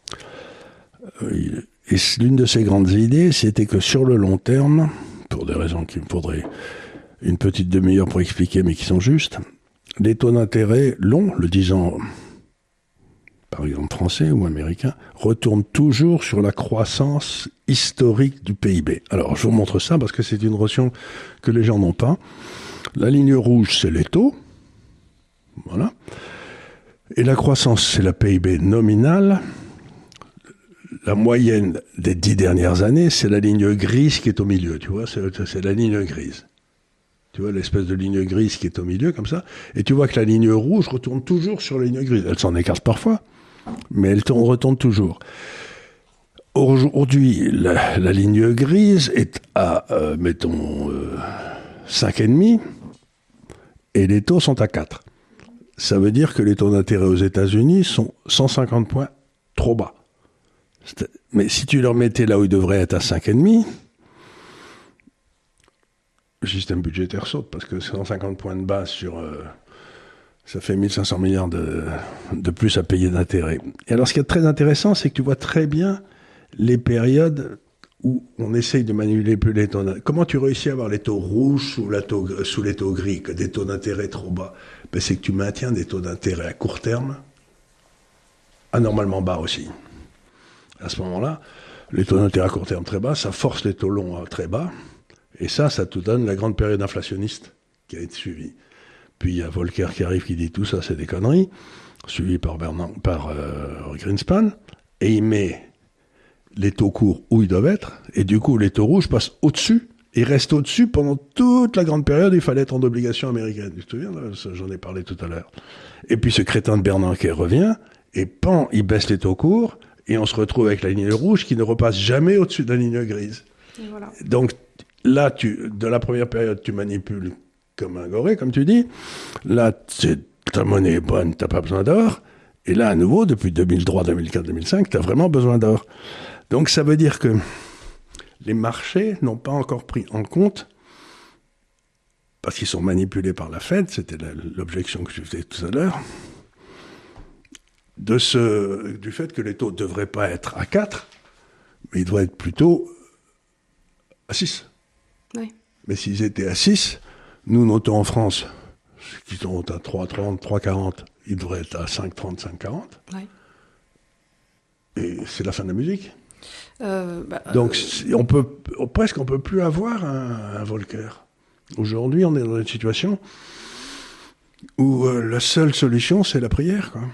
Speaker 2: Euh, et l'une de ses grandes idées, c'était que sur le long terme, pour des raisons qu'il me faudrait une petite demi-heure pour expliquer, mais qui sont justes, les taux d'intérêt longs, le dix ans, par exemple français ou américain, retournent toujours sur la croissance historique du P I B. Alors, je vous montre ça parce que c'est une notion que les gens n'ont pas. La ligne rouge, c'est les taux. Voilà. Et la croissance, c'est la P I B nominale. La moyenne des dix dernières années, c'est la ligne grise qui est au milieu, tu vois, c'est, c'est la ligne grise. Tu vois, l'espèce de ligne grise qui est au milieu, comme ça. Et tu vois que la ligne rouge retourne toujours sur la ligne grise. Elle s'en écarte parfois, mais elle tourne, retourne toujours. Aujourd'hui, la, la ligne grise est à, euh, mettons, euh, cinq virgule cinq, et les taux sont à quatre. Ça veut dire que les taux d'intérêt aux États-Unis sont cent cinquante points trop bas. Mais si tu leur mettais là où ils devraient être à cinq virgule cinq, le système budgétaire saute, parce que cent cinquante points de base sur... Euh, ça fait mille cinq cents milliards de, de plus à payer d'intérêt. Et alors, ce qui est très intéressant, c'est que tu vois très bien les périodes où on essaye de manipuler ton... Comment tu réussis à avoir les taux rouges sous, la taux, sous les taux gris, que des taux d'intérêt trop bas? Ben, c'est que tu maintiens des taux d'intérêt à court terme anormalement bas aussi. À ce moment-là, les taux d'intérêt à court terme très bas, ça force les taux longs très bas, et ça, ça te donne la grande période inflationniste qui a été suivie. Puis il y a Volcker qui arrive qui dit tout ça, c'est des conneries, suivi par, Bernard, par euh, Greenspan, et il met les taux courts où ils doivent être, et du coup, les taux rouges passent au-dessus, et restent au-dessus pendant toute la grande période où il fallait être en obligation américaine. Tu te souviens, là, j'en ai parlé tout à l'heure. Et puis ce crétin de Bernanke revient, et pan, il baisse les taux courts, et on se retrouve avec la ligne rouge qui ne repasse jamais au-dessus de la ligne grise.
Speaker 1: Et voilà.
Speaker 2: Donc là, tu, de la première période, tu manipules comme un goré, comme tu dis. Là, ta monnaie est bonne, t'as pas besoin d'or. Et là, à nouveau, depuis deux mille trois, deux mille quatre, deux mille cinq, t'as vraiment besoin d'or. Donc ça veut dire que les marchés n'ont pas encore pris en compte, parce qu'ils sont manipulés par la Fed, c'était la, l'objection que je faisais tout à l'heure, de ce, du fait que les taux ne devraient pas être à quatre, mais ils devraient être plutôt à six.
Speaker 1: Oui. Mais
Speaker 2: s'ils étaient à six, nous, nos taux en France, qui sont à trois virgule trente, trois virgule quarante, ils devraient être à cinq virgule trente, cinq virgule quarante.
Speaker 1: Oui.
Speaker 2: Et c'est la fin de la musique.
Speaker 1: Euh, bah,
Speaker 2: Donc,
Speaker 1: euh...
Speaker 2: on peut, presque on ne peut plus avoir un, un Volcker. Aujourd'hui, on est dans une situation où euh, la seule solution, c'est la prière, quoi.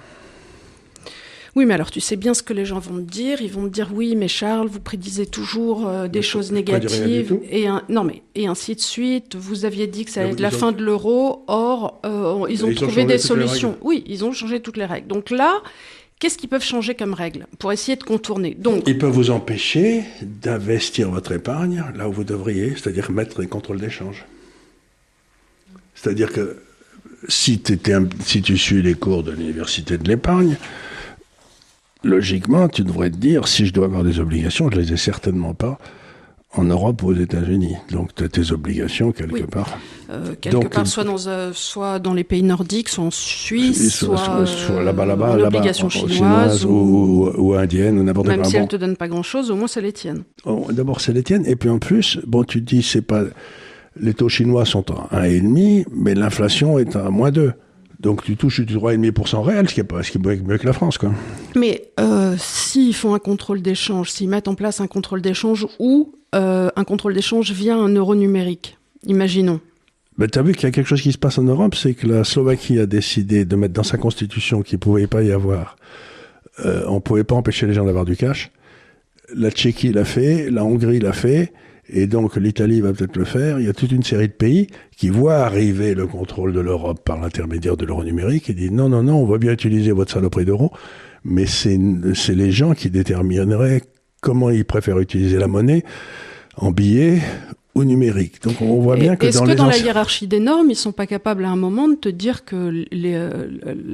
Speaker 1: Oui, mais alors tu sais bien ce que les gens vont me dire. Ils vont me dire, oui, mais Charles, vous prédisez toujours euh, des mais choses négatives. Et un, non, mais et ainsi de suite. Vous aviez dit que ça allait être la ont... fin de l'euro. Or, euh, ils ont ils trouvé ont des solutions. Oui, ils ont changé toutes les règles. Donc là, qu'est-ce qu'ils peuvent changer comme règles pour essayer de contourner? Donc,
Speaker 2: ils peuvent vous empêcher d'investir votre épargne là où vous devriez, c'est-à-dire mettre des contrôles d'échange. C'est-à-dire que si, un, si tu suis les cours de l'université de l'épargne, logiquement, tu devrais te dire, si je dois avoir des obligations, je ne les ai certainement pas en Europe ou aux États-Unis. Donc, tu as tes obligations quelque oui. part.
Speaker 1: Euh, quelque Donc, part, soit dans, euh, soit dans les pays nordiques, soit en Suisse, soit,
Speaker 2: soit, soit là-bas, là-bas,
Speaker 1: en
Speaker 2: là-bas,
Speaker 1: obligation
Speaker 2: chinoise,
Speaker 1: chinoise
Speaker 2: ou, ou, ou indienne, ou n'importe quoi.
Speaker 1: Même si
Speaker 2: bon.
Speaker 1: elle te donne pas grand-chose, au moins c'est les tiennes.
Speaker 2: Oh, d'abord, c'est les tiennes. Et puis en plus, bon, tu te dis, c'est pas... Les taux chinois sont à un virgule cinq, mais l'inflation est à moins deux. Donc tu touches du trois virgule cinq pour cent réel, ce qui est pas, ce qui est mieux que la France, quoi.
Speaker 1: Mais euh, s'ils font un contrôle d'échange, s'ils mettent en place un contrôle d'échange ou euh, un contrôle d'échange via un euro numérique, imaginons.
Speaker 2: Ben, tu as vu qu'il y a quelque chose qui se passe en Europe, c'est que la Slovaquie a décidé de mettre dans sa constitution qu'il ne pouvait pas y avoir, euh, on ne pouvait pas empêcher les gens d'avoir du cash. La Tchéquie l'a fait, la Hongrie l'a fait, et donc l'Italie va peut-être le faire. Il y a toute une série de pays qui voient arriver le contrôle de l'Europe par l'intermédiaire de l'euro numérique et disent non, non, non, on va bien utiliser votre saloperie d'euro, mais c'est, c'est les gens qui détermineraient comment ils préfèrent utiliser la monnaie, en billets ou numérique. Donc on voit bien que
Speaker 1: est-ce
Speaker 2: dans
Speaker 1: que
Speaker 2: les
Speaker 1: dans
Speaker 2: anciens...
Speaker 1: la hiérarchie des normes, ils sont pas capables à un moment de te dire que les, euh,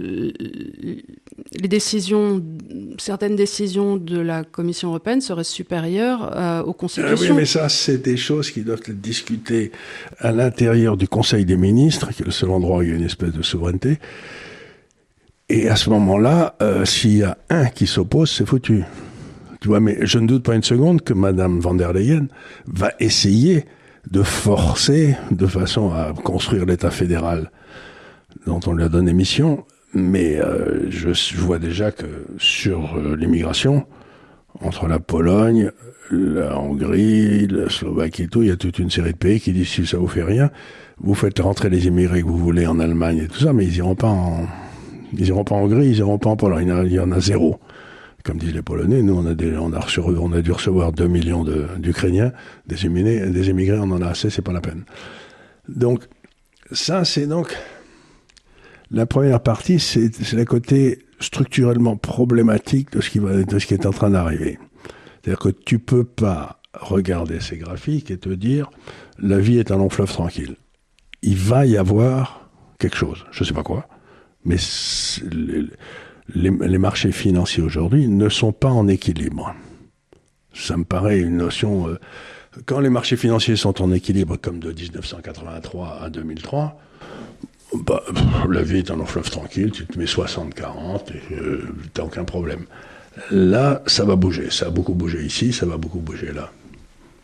Speaker 1: les décisions, certaines décisions de la Commission européenne seraient supérieures euh, aux constitutions?
Speaker 2: Euh, oui, mais ça, c'est des choses qui doivent être discutées à l'intérieur du Conseil des ministres, qui est le seul endroit où il y a une espèce de souveraineté. Et à ce moment-là, euh, s'il y a un qui s'oppose, c'est foutu. Tu vois, mais je ne doute pas une seconde que Madame van der Leyen va essayer de forcer de façon à construire l'État fédéral dont on lui a donné mission. Mais euh, je, je vois déjà que sur euh, l'immigration, entre la Pologne, la Hongrie, la Slovaquie et tout, il y a toute une série de pays qui disent si ça vous fait rien, vous faites rentrer les immigrés que vous voulez en Allemagne et tout ça, mais ils iront pas en, ils iront pas en Hongrie, ils iront pas en Pologne. Il y en a, il y en a zéro. Comme disent les Polonais, nous on a, des, on a, reçu, on a dû recevoir deux millions de, d'Ukrainiens, des immigrés, des immigrés, on en a assez, c'est pas la peine. Donc ça, c'est donc la première partie, c'est, c'est le côté structurellement problématique de ce qui va, de ce qui est en train d'arriver. C'est-à-dire que tu peux pas regarder ces graphiques et te dire la vie est un long fleuve tranquille. Il va y avoir quelque chose, je sais pas quoi, mais les, les, les marchés financiers aujourd'hui ne sont pas en équilibre. Ça me paraît une notion... Euh, quand les marchés financiers sont en équilibre, comme de dix-neuf cent quatre-vingt-trois à deux mille trois, bah, pff, la vie est un long fleuve tranquille, tu te mets soixante quarante et euh, t'as aucun problème. Là, ça va bouger. Ça a beaucoup bougé ici, ça va beaucoup bouger là.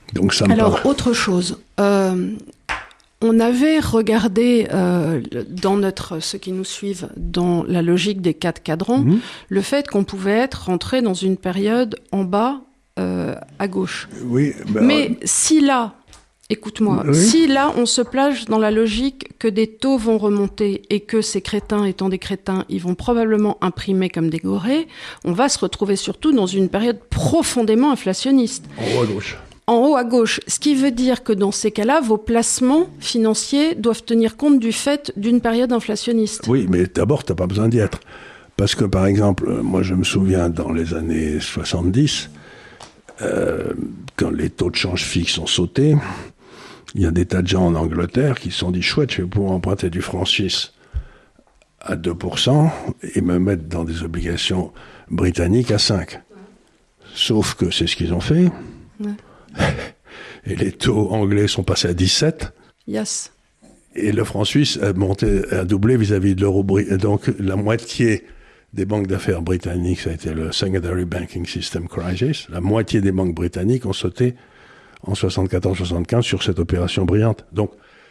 Speaker 2: Donc ça me
Speaker 1: Alors,
Speaker 2: paraît...
Speaker 1: autre chose. Euh, on avait regardé, euh, dans notre, ceux qui nous suivent, dans la logique des quatre cadrans, mmh. le fait qu'on pouvait être rentré dans une période en bas euh, à gauche.
Speaker 2: Oui, ben,
Speaker 1: Mais euh... si là, écoute-moi, oui. si là on se plage dans la logique que des taux vont remonter et que ces crétins étant des crétins, ils vont probablement imprimer comme des gorées, on va se retrouver surtout dans une période profondément inflationniste.
Speaker 2: En haut à gauche.
Speaker 1: En haut à gauche, ce qui veut dire que dans ces cas-là, vos placements financiers doivent tenir compte du fait d'une période inflationniste.
Speaker 2: Oui, mais d'abord, tu n'as pas besoin d'y être. Parce que, par exemple, moi je me souviens dans les années soixante-dix, euh, quand les taux de change fixes ont sauté, il y a des tas de gens en Angleterre qui se sont dit « Chouette, je vais pouvoir emprunter du franc suisse à deux pour cent et me mettre dans des obligations britanniques à cinq pour cent. » Sauf que c'est ce qu'ils ont fait. Ouais. Et les taux anglais sont passés à dix-sept.
Speaker 1: Yes.
Speaker 2: Et le franc suisse a monté, a doublé vis-à-vis de l'euro. Donc la moitié des banques d'affaires britanniques, ça a été le Secondary Banking System Crisis. La moitié des banques britanniques ont sauté en soixante-quatorze soixante-quinze sur cette opération brillante. Donc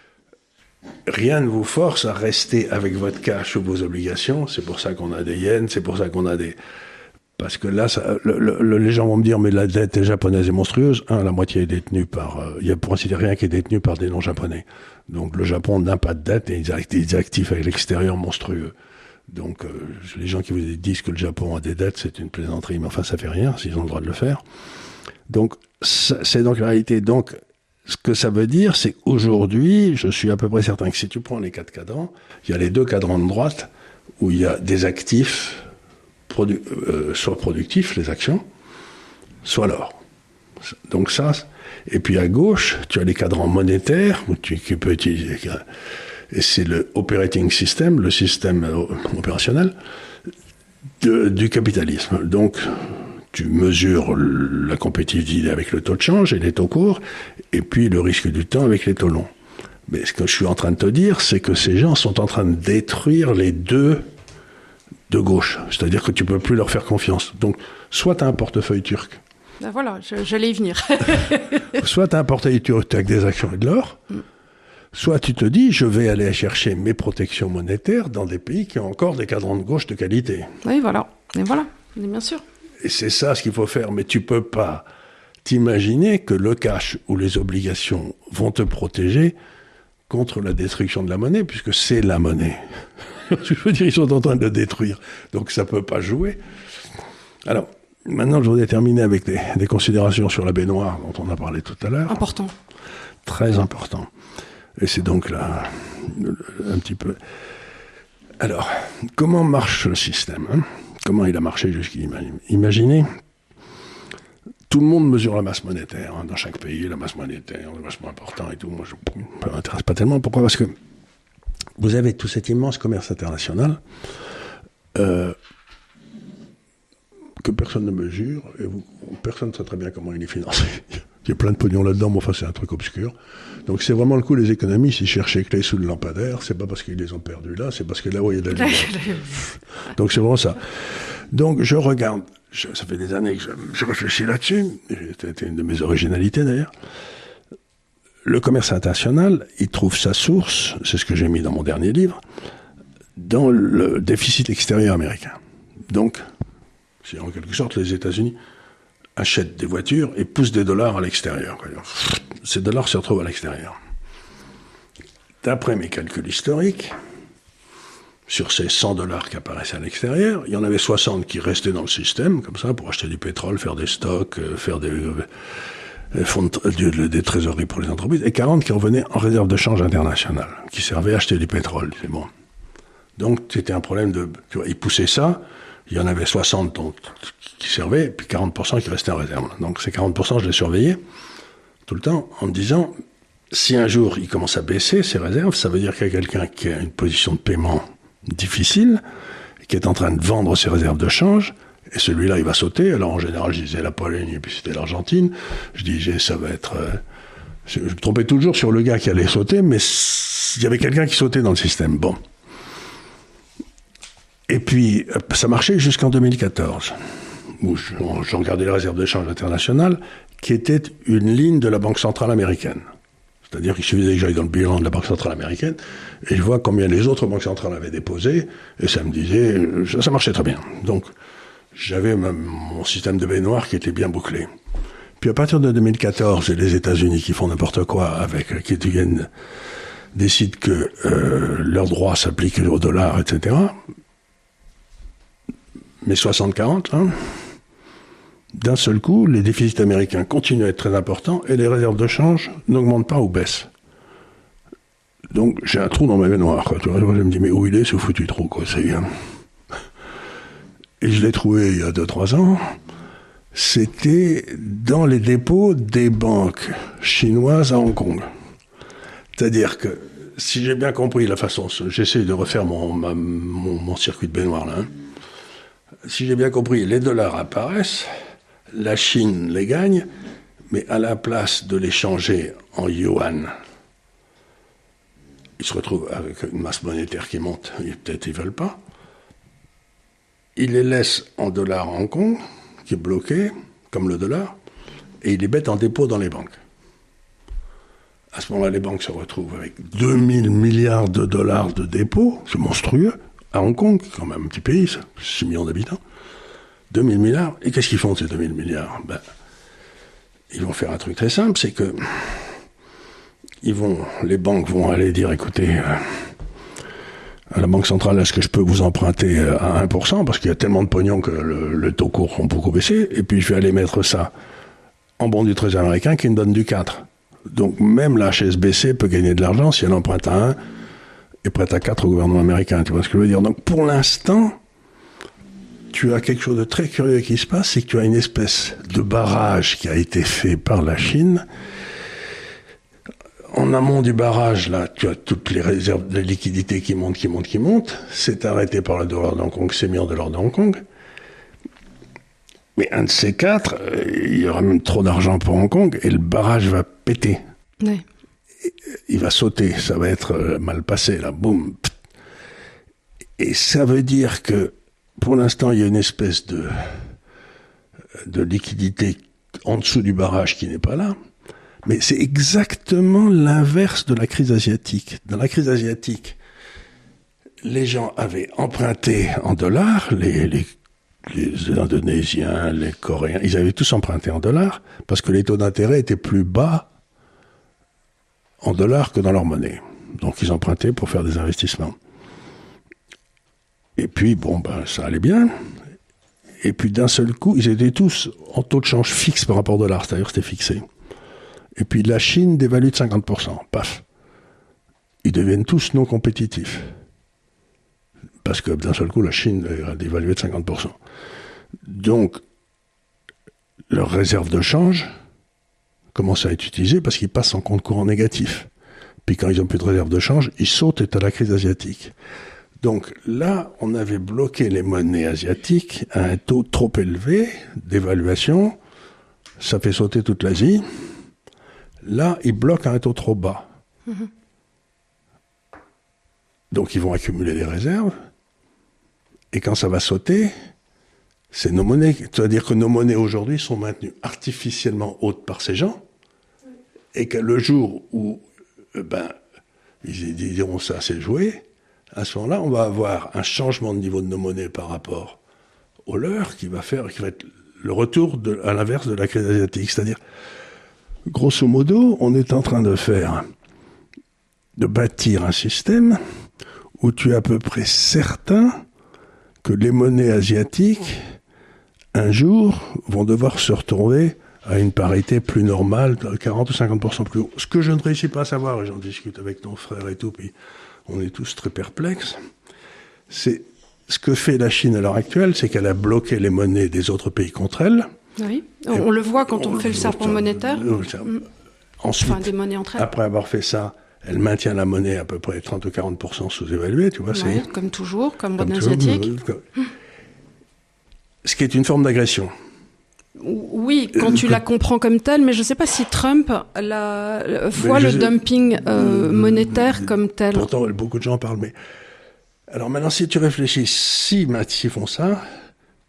Speaker 2: rien ne vous force à rester avec votre cash ou vos obligations. C'est pour ça qu'on a des yens, c'est pour ça qu'on a des... Parce que là, ça, le, le, les gens vont me dire, mais la dette japonaise est monstrueuse. Un, la moitié est détenue par... Il euh, y a pour ainsi dire rien qui est détenu par des non-japonais. Donc le Japon n'a pas de dette et ils ont des actifs avec l'extérieur monstrueux. Donc euh, les gens qui vous disent que le Japon a des dettes, c'est une plaisanterie, mais enfin ça fait rien, s'ils ont le droit de le faire. Donc c'est donc la réalité. Donc ce que ça veut dire, c'est qu'aujourd'hui, je suis à peu près certain que si tu prends les quatre cadrans, il y a les deux cadrans de droite où il y a des actifs... Produ- euh, soit productifs, les actions, soit l'or. Donc ça, et puis à gauche, tu as les cadrans monétaires, où tu, tu peux utiliser, et c'est le operating system, le système opérationnel de, du capitalisme. Donc, tu mesures la compétitivité avec le taux de change et les taux courts, et puis le risque du temps avec les taux longs. Mais ce que je suis en train de te dire, c'est que ces gens sont en train de détruire les deux de gauche, c'est-à-dire que tu ne peux plus leur faire confiance. Donc, soit tu as un portefeuille turc.
Speaker 1: Ben voilà, je, j'allais y venir.
Speaker 2: Soit tu as un portefeuille turc avec des actions et de l'or, mm. soit tu te dis, je vais aller chercher mes protections monétaires dans des pays qui ont encore des cadrans de gauche de qualité.
Speaker 1: Oui, voilà. Et voilà, bien sûr.
Speaker 2: Et c'est ça ce qu'il faut faire, mais tu ne peux pas t'imaginer que le cash ou les obligations vont te protéger contre la destruction de la monnaie, puisque c'est la monnaie. Je veux dire, ils sont en train de le détruire. Donc ça ne peut pas jouer. Alors, maintenant, je voudrais terminer avec des, des considérations sur la baignoire dont on a parlé tout à l'heure.
Speaker 1: Important.
Speaker 2: Très important. Et c'est donc là, un petit peu... Alors, comment marche le système, hein ? Comment il a marché jusqu'ici ? Imaginez, tout le monde mesure la masse monétaire. Hein, dans chaque pays, la masse monétaire est vachement important et tout. Moi, je ne m'intéresse pas tellement. Pourquoi ? Parce que vous avez tout cet immense commerce international euh, que personne ne mesure, et vous, personne ne sait très bien comment il est financé. Il y a plein de pognon là-dedans, mais enfin c'est un truc obscur. Donc c'est vraiment le coup, les économistes, ils cherchent les clés sous le lampadaire, c'est pas parce qu'ils les ont perdues là, c'est parce que là où il y a de la lumière. Donc c'est vraiment ça. Donc je regarde, je, ça fait des années que je, je réfléchis là-dessus, c'était une de mes originalités d'ailleurs. Le commerce international, il trouve sa source, c'est ce que j'ai mis dans mon dernier livre, dans le déficit extérieur américain. Donc, c'est en quelque sorte les États-Unis achètent des voitures et poussent des dollars à l'extérieur. Ces dollars se retrouvent à l'extérieur. D'après mes calculs historiques, sur ces cent dollars qui apparaissaient à l'extérieur, il y en avait soixante qui restaient dans le système, comme ça, pour acheter du pétrole, faire des stocks, faire des... Fonds de, des trésoreries pour les entreprises, et quarante qui revenaient en réserve de change internationale, qui servaient à acheter du pétrole. C'est bon. Donc, c'était un problème de... Tu vois, ils poussaient ça, il y en avait soixante donc, qui servaient, puis quarante pour cent qui restaient en réserve. Donc, ces quarante pour cent, je les surveillais tout le temps, en me disant, si un jour, ils commencent à baisser ces réserves, ça veut dire qu'il y a quelqu'un qui a une position de paiement difficile, et qui est en train de vendre ses réserves de change, et celui-là, il va sauter. Alors, en général, je disais la Pologne, et puis c'était l'Argentine. Je disais, ça va être... Euh... Je me trompais toujours sur le gars qui allait sauter, mais il y avait quelqu'un qui sautait dans le système. Bon. Et puis, ça marchait jusqu'en deux mille quatorze. où je, je regardais les réserves de change internationales, qui était une ligne de la Banque centrale américaine. C'est-à-dire qu'il suffisait que j'aille dans le bilan de la Banque centrale américaine et je vois combien les autres banques centrales avaient déposé et ça me disait, ça, ça marchait très bien. Donc, j'avais ma, mon système de baignoire qui était bien bouclé. Puis à partir de deux mille quatorze, et les États-Unis qui font n'importe quoi avec, qui deviennent, décident que euh, leurs droits s'appliquent au dollar, et cetera. Mais soixante quarante, hein, d'un seul coup, les déficits américains continuent à être très importants et les réserves de change n'augmentent pas ou baissent. Donc j'ai un trou dans ma baignoire. Quoi. Tu vois, je me dis, mais où il est ce foutu trou quoi, c'est, hein. Et je l'ai trouvé il y a deux trois ans. C'était dans les dépôts des banques chinoises à Hong Kong. C'est-à-dire que, si j'ai bien compris la façon, j'essaie de refaire mon, ma, mon, mon circuit de baignoire là, hein. Si j'ai bien compris, les dollars apparaissent, la Chine les gagne, mais à la place de les changer en yuan, ils se retrouvent avec une masse monétaire qui monte, et peut-être ils ne veulent pas. Ils les laissent en dollars à Hong Kong, qui est bloqué, comme le dollar, et ils les mettent en dépôt dans les banques. À ce moment-là, les banques se retrouvent avec deux mille milliards de dollars de dépôts, c'est monstrueux, à Hong Kong, quand même un petit pays, ça, six millions d'habitants. deux mille milliards. Et qu'est-ce qu'ils font, ces deux mille milliards? Ben, ils vont faire un truc très simple, c'est que ils vont, les banques vont aller dire, écoutez, euh, à la Banque centrale, est-ce que je peux vous emprunter à un pour cent? Parce qu'il y a tellement de pognon que le, le taux court a beaucoup baissé. Et puis, je vais aller mettre ça en bon du Trésor américain qui me donne du quatre. Donc, même la H S B C peut gagner de l'argent si elle emprunte à un et prête à quatre au gouvernement américain. Tu vois ce que je veux dire? Donc, pour l'instant, tu as quelque chose de très curieux qui se passe, c'est que tu as une espèce de barrage qui a été fait par la Chine. En amont du barrage, là, tu as toutes les réserves de liquidités qui montent, qui montent, qui montent. C'est arrêté par le dollar de Hong Kong, c'est mis en dollars de Hong Kong. Mais un de ces quatre, euh, il y aura même trop d'argent pour Hong Kong et le barrage va péter.
Speaker 1: Oui.
Speaker 2: Il va sauter, ça va être mal passé, là, boum. Et ça veut dire que, pour l'instant, il y a une espèce de, de liquidité en dessous du barrage qui n'est pas là. Mais c'est exactement l'inverse de la crise asiatique. Dans la crise asiatique, les gens avaient emprunté en dollars, les, les, les Indonésiens, les Coréens, ils avaient tous emprunté en dollars parce que les taux d'intérêt étaient plus bas en dollars que dans leur monnaie. Donc ils empruntaient pour faire des investissements. Et puis, bon, ben, ça allait bien. Et puis d'un seul coup, ils étaient tous en taux de change fixe par rapport au dollar, c'est-à-dire c'était fixé. Et puis la Chine dévalue de cinquante pour cent. Paf. Ils deviennent tous non compétitifs. Parce que d'un seul coup, la Chine a dévalué de cinquante pour cent. Donc, leurs réserves de change commencent à être utilisées parce qu'ils passent en compte courant négatif. Puis quand ils n'ont plus de réserves de change, ils sautent à la crise asiatique. Donc là, on avait bloqué les monnaies asiatiques à un taux trop élevé d'évaluation. Ça fait sauter toute l'Asie. Là, ils bloquent à un taux trop bas. Mmh. Donc, ils vont accumuler des réserves. Et quand ça va sauter, c'est nos monnaies. C'est-à-dire que nos monnaies aujourd'hui sont maintenues artificiellement hautes par ces gens. Et que le jour où ben, ils diront ça, c'est joué, à ce moment-là, on va avoir un changement de niveau de nos monnaies par rapport au leur qui va faire, qui va être le retour de, à l'inverse de la crise asiatique. C'est-à-dire, grosso modo, on est en train de faire, de bâtir un système où tu es à peu près certain que les monnaies asiatiques, un jour, vont devoir se retrouver à une parité plus normale, quarante ou cinquante pour cent plus haut. Ce que je ne réussis pas à savoir, et j'en discute avec ton frère et tout, puis on est tous très perplexes, c'est ce que fait la Chine à l'heure actuelle, c'est qu'elle a bloqué les monnaies des autres pays contre elle.
Speaker 1: Oui, on le voit quand on, on fait le serpent monétaire.
Speaker 2: Mmh. Ensuite,
Speaker 1: enfin, des monnaies entre elles.
Speaker 2: Après avoir fait ça, elle maintient la monnaie à peu près trente ou quarante pour cent sous-évaluée, tu vois.
Speaker 1: Ouais,
Speaker 2: c'est...
Speaker 1: Comme toujours, comme,
Speaker 2: comme
Speaker 1: monnaie asiatique.
Speaker 2: Comme... Ce qui est une forme d'agression.
Speaker 1: Oui, quand tu la comprends comme telle, mais je ne sais pas si Trump la, voit le sais... dumping euh, monétaire mmh, comme tel.
Speaker 2: Pourtant, beaucoup de gens en parlent. Mais... Alors maintenant, si tu réfléchis, si ils font ça,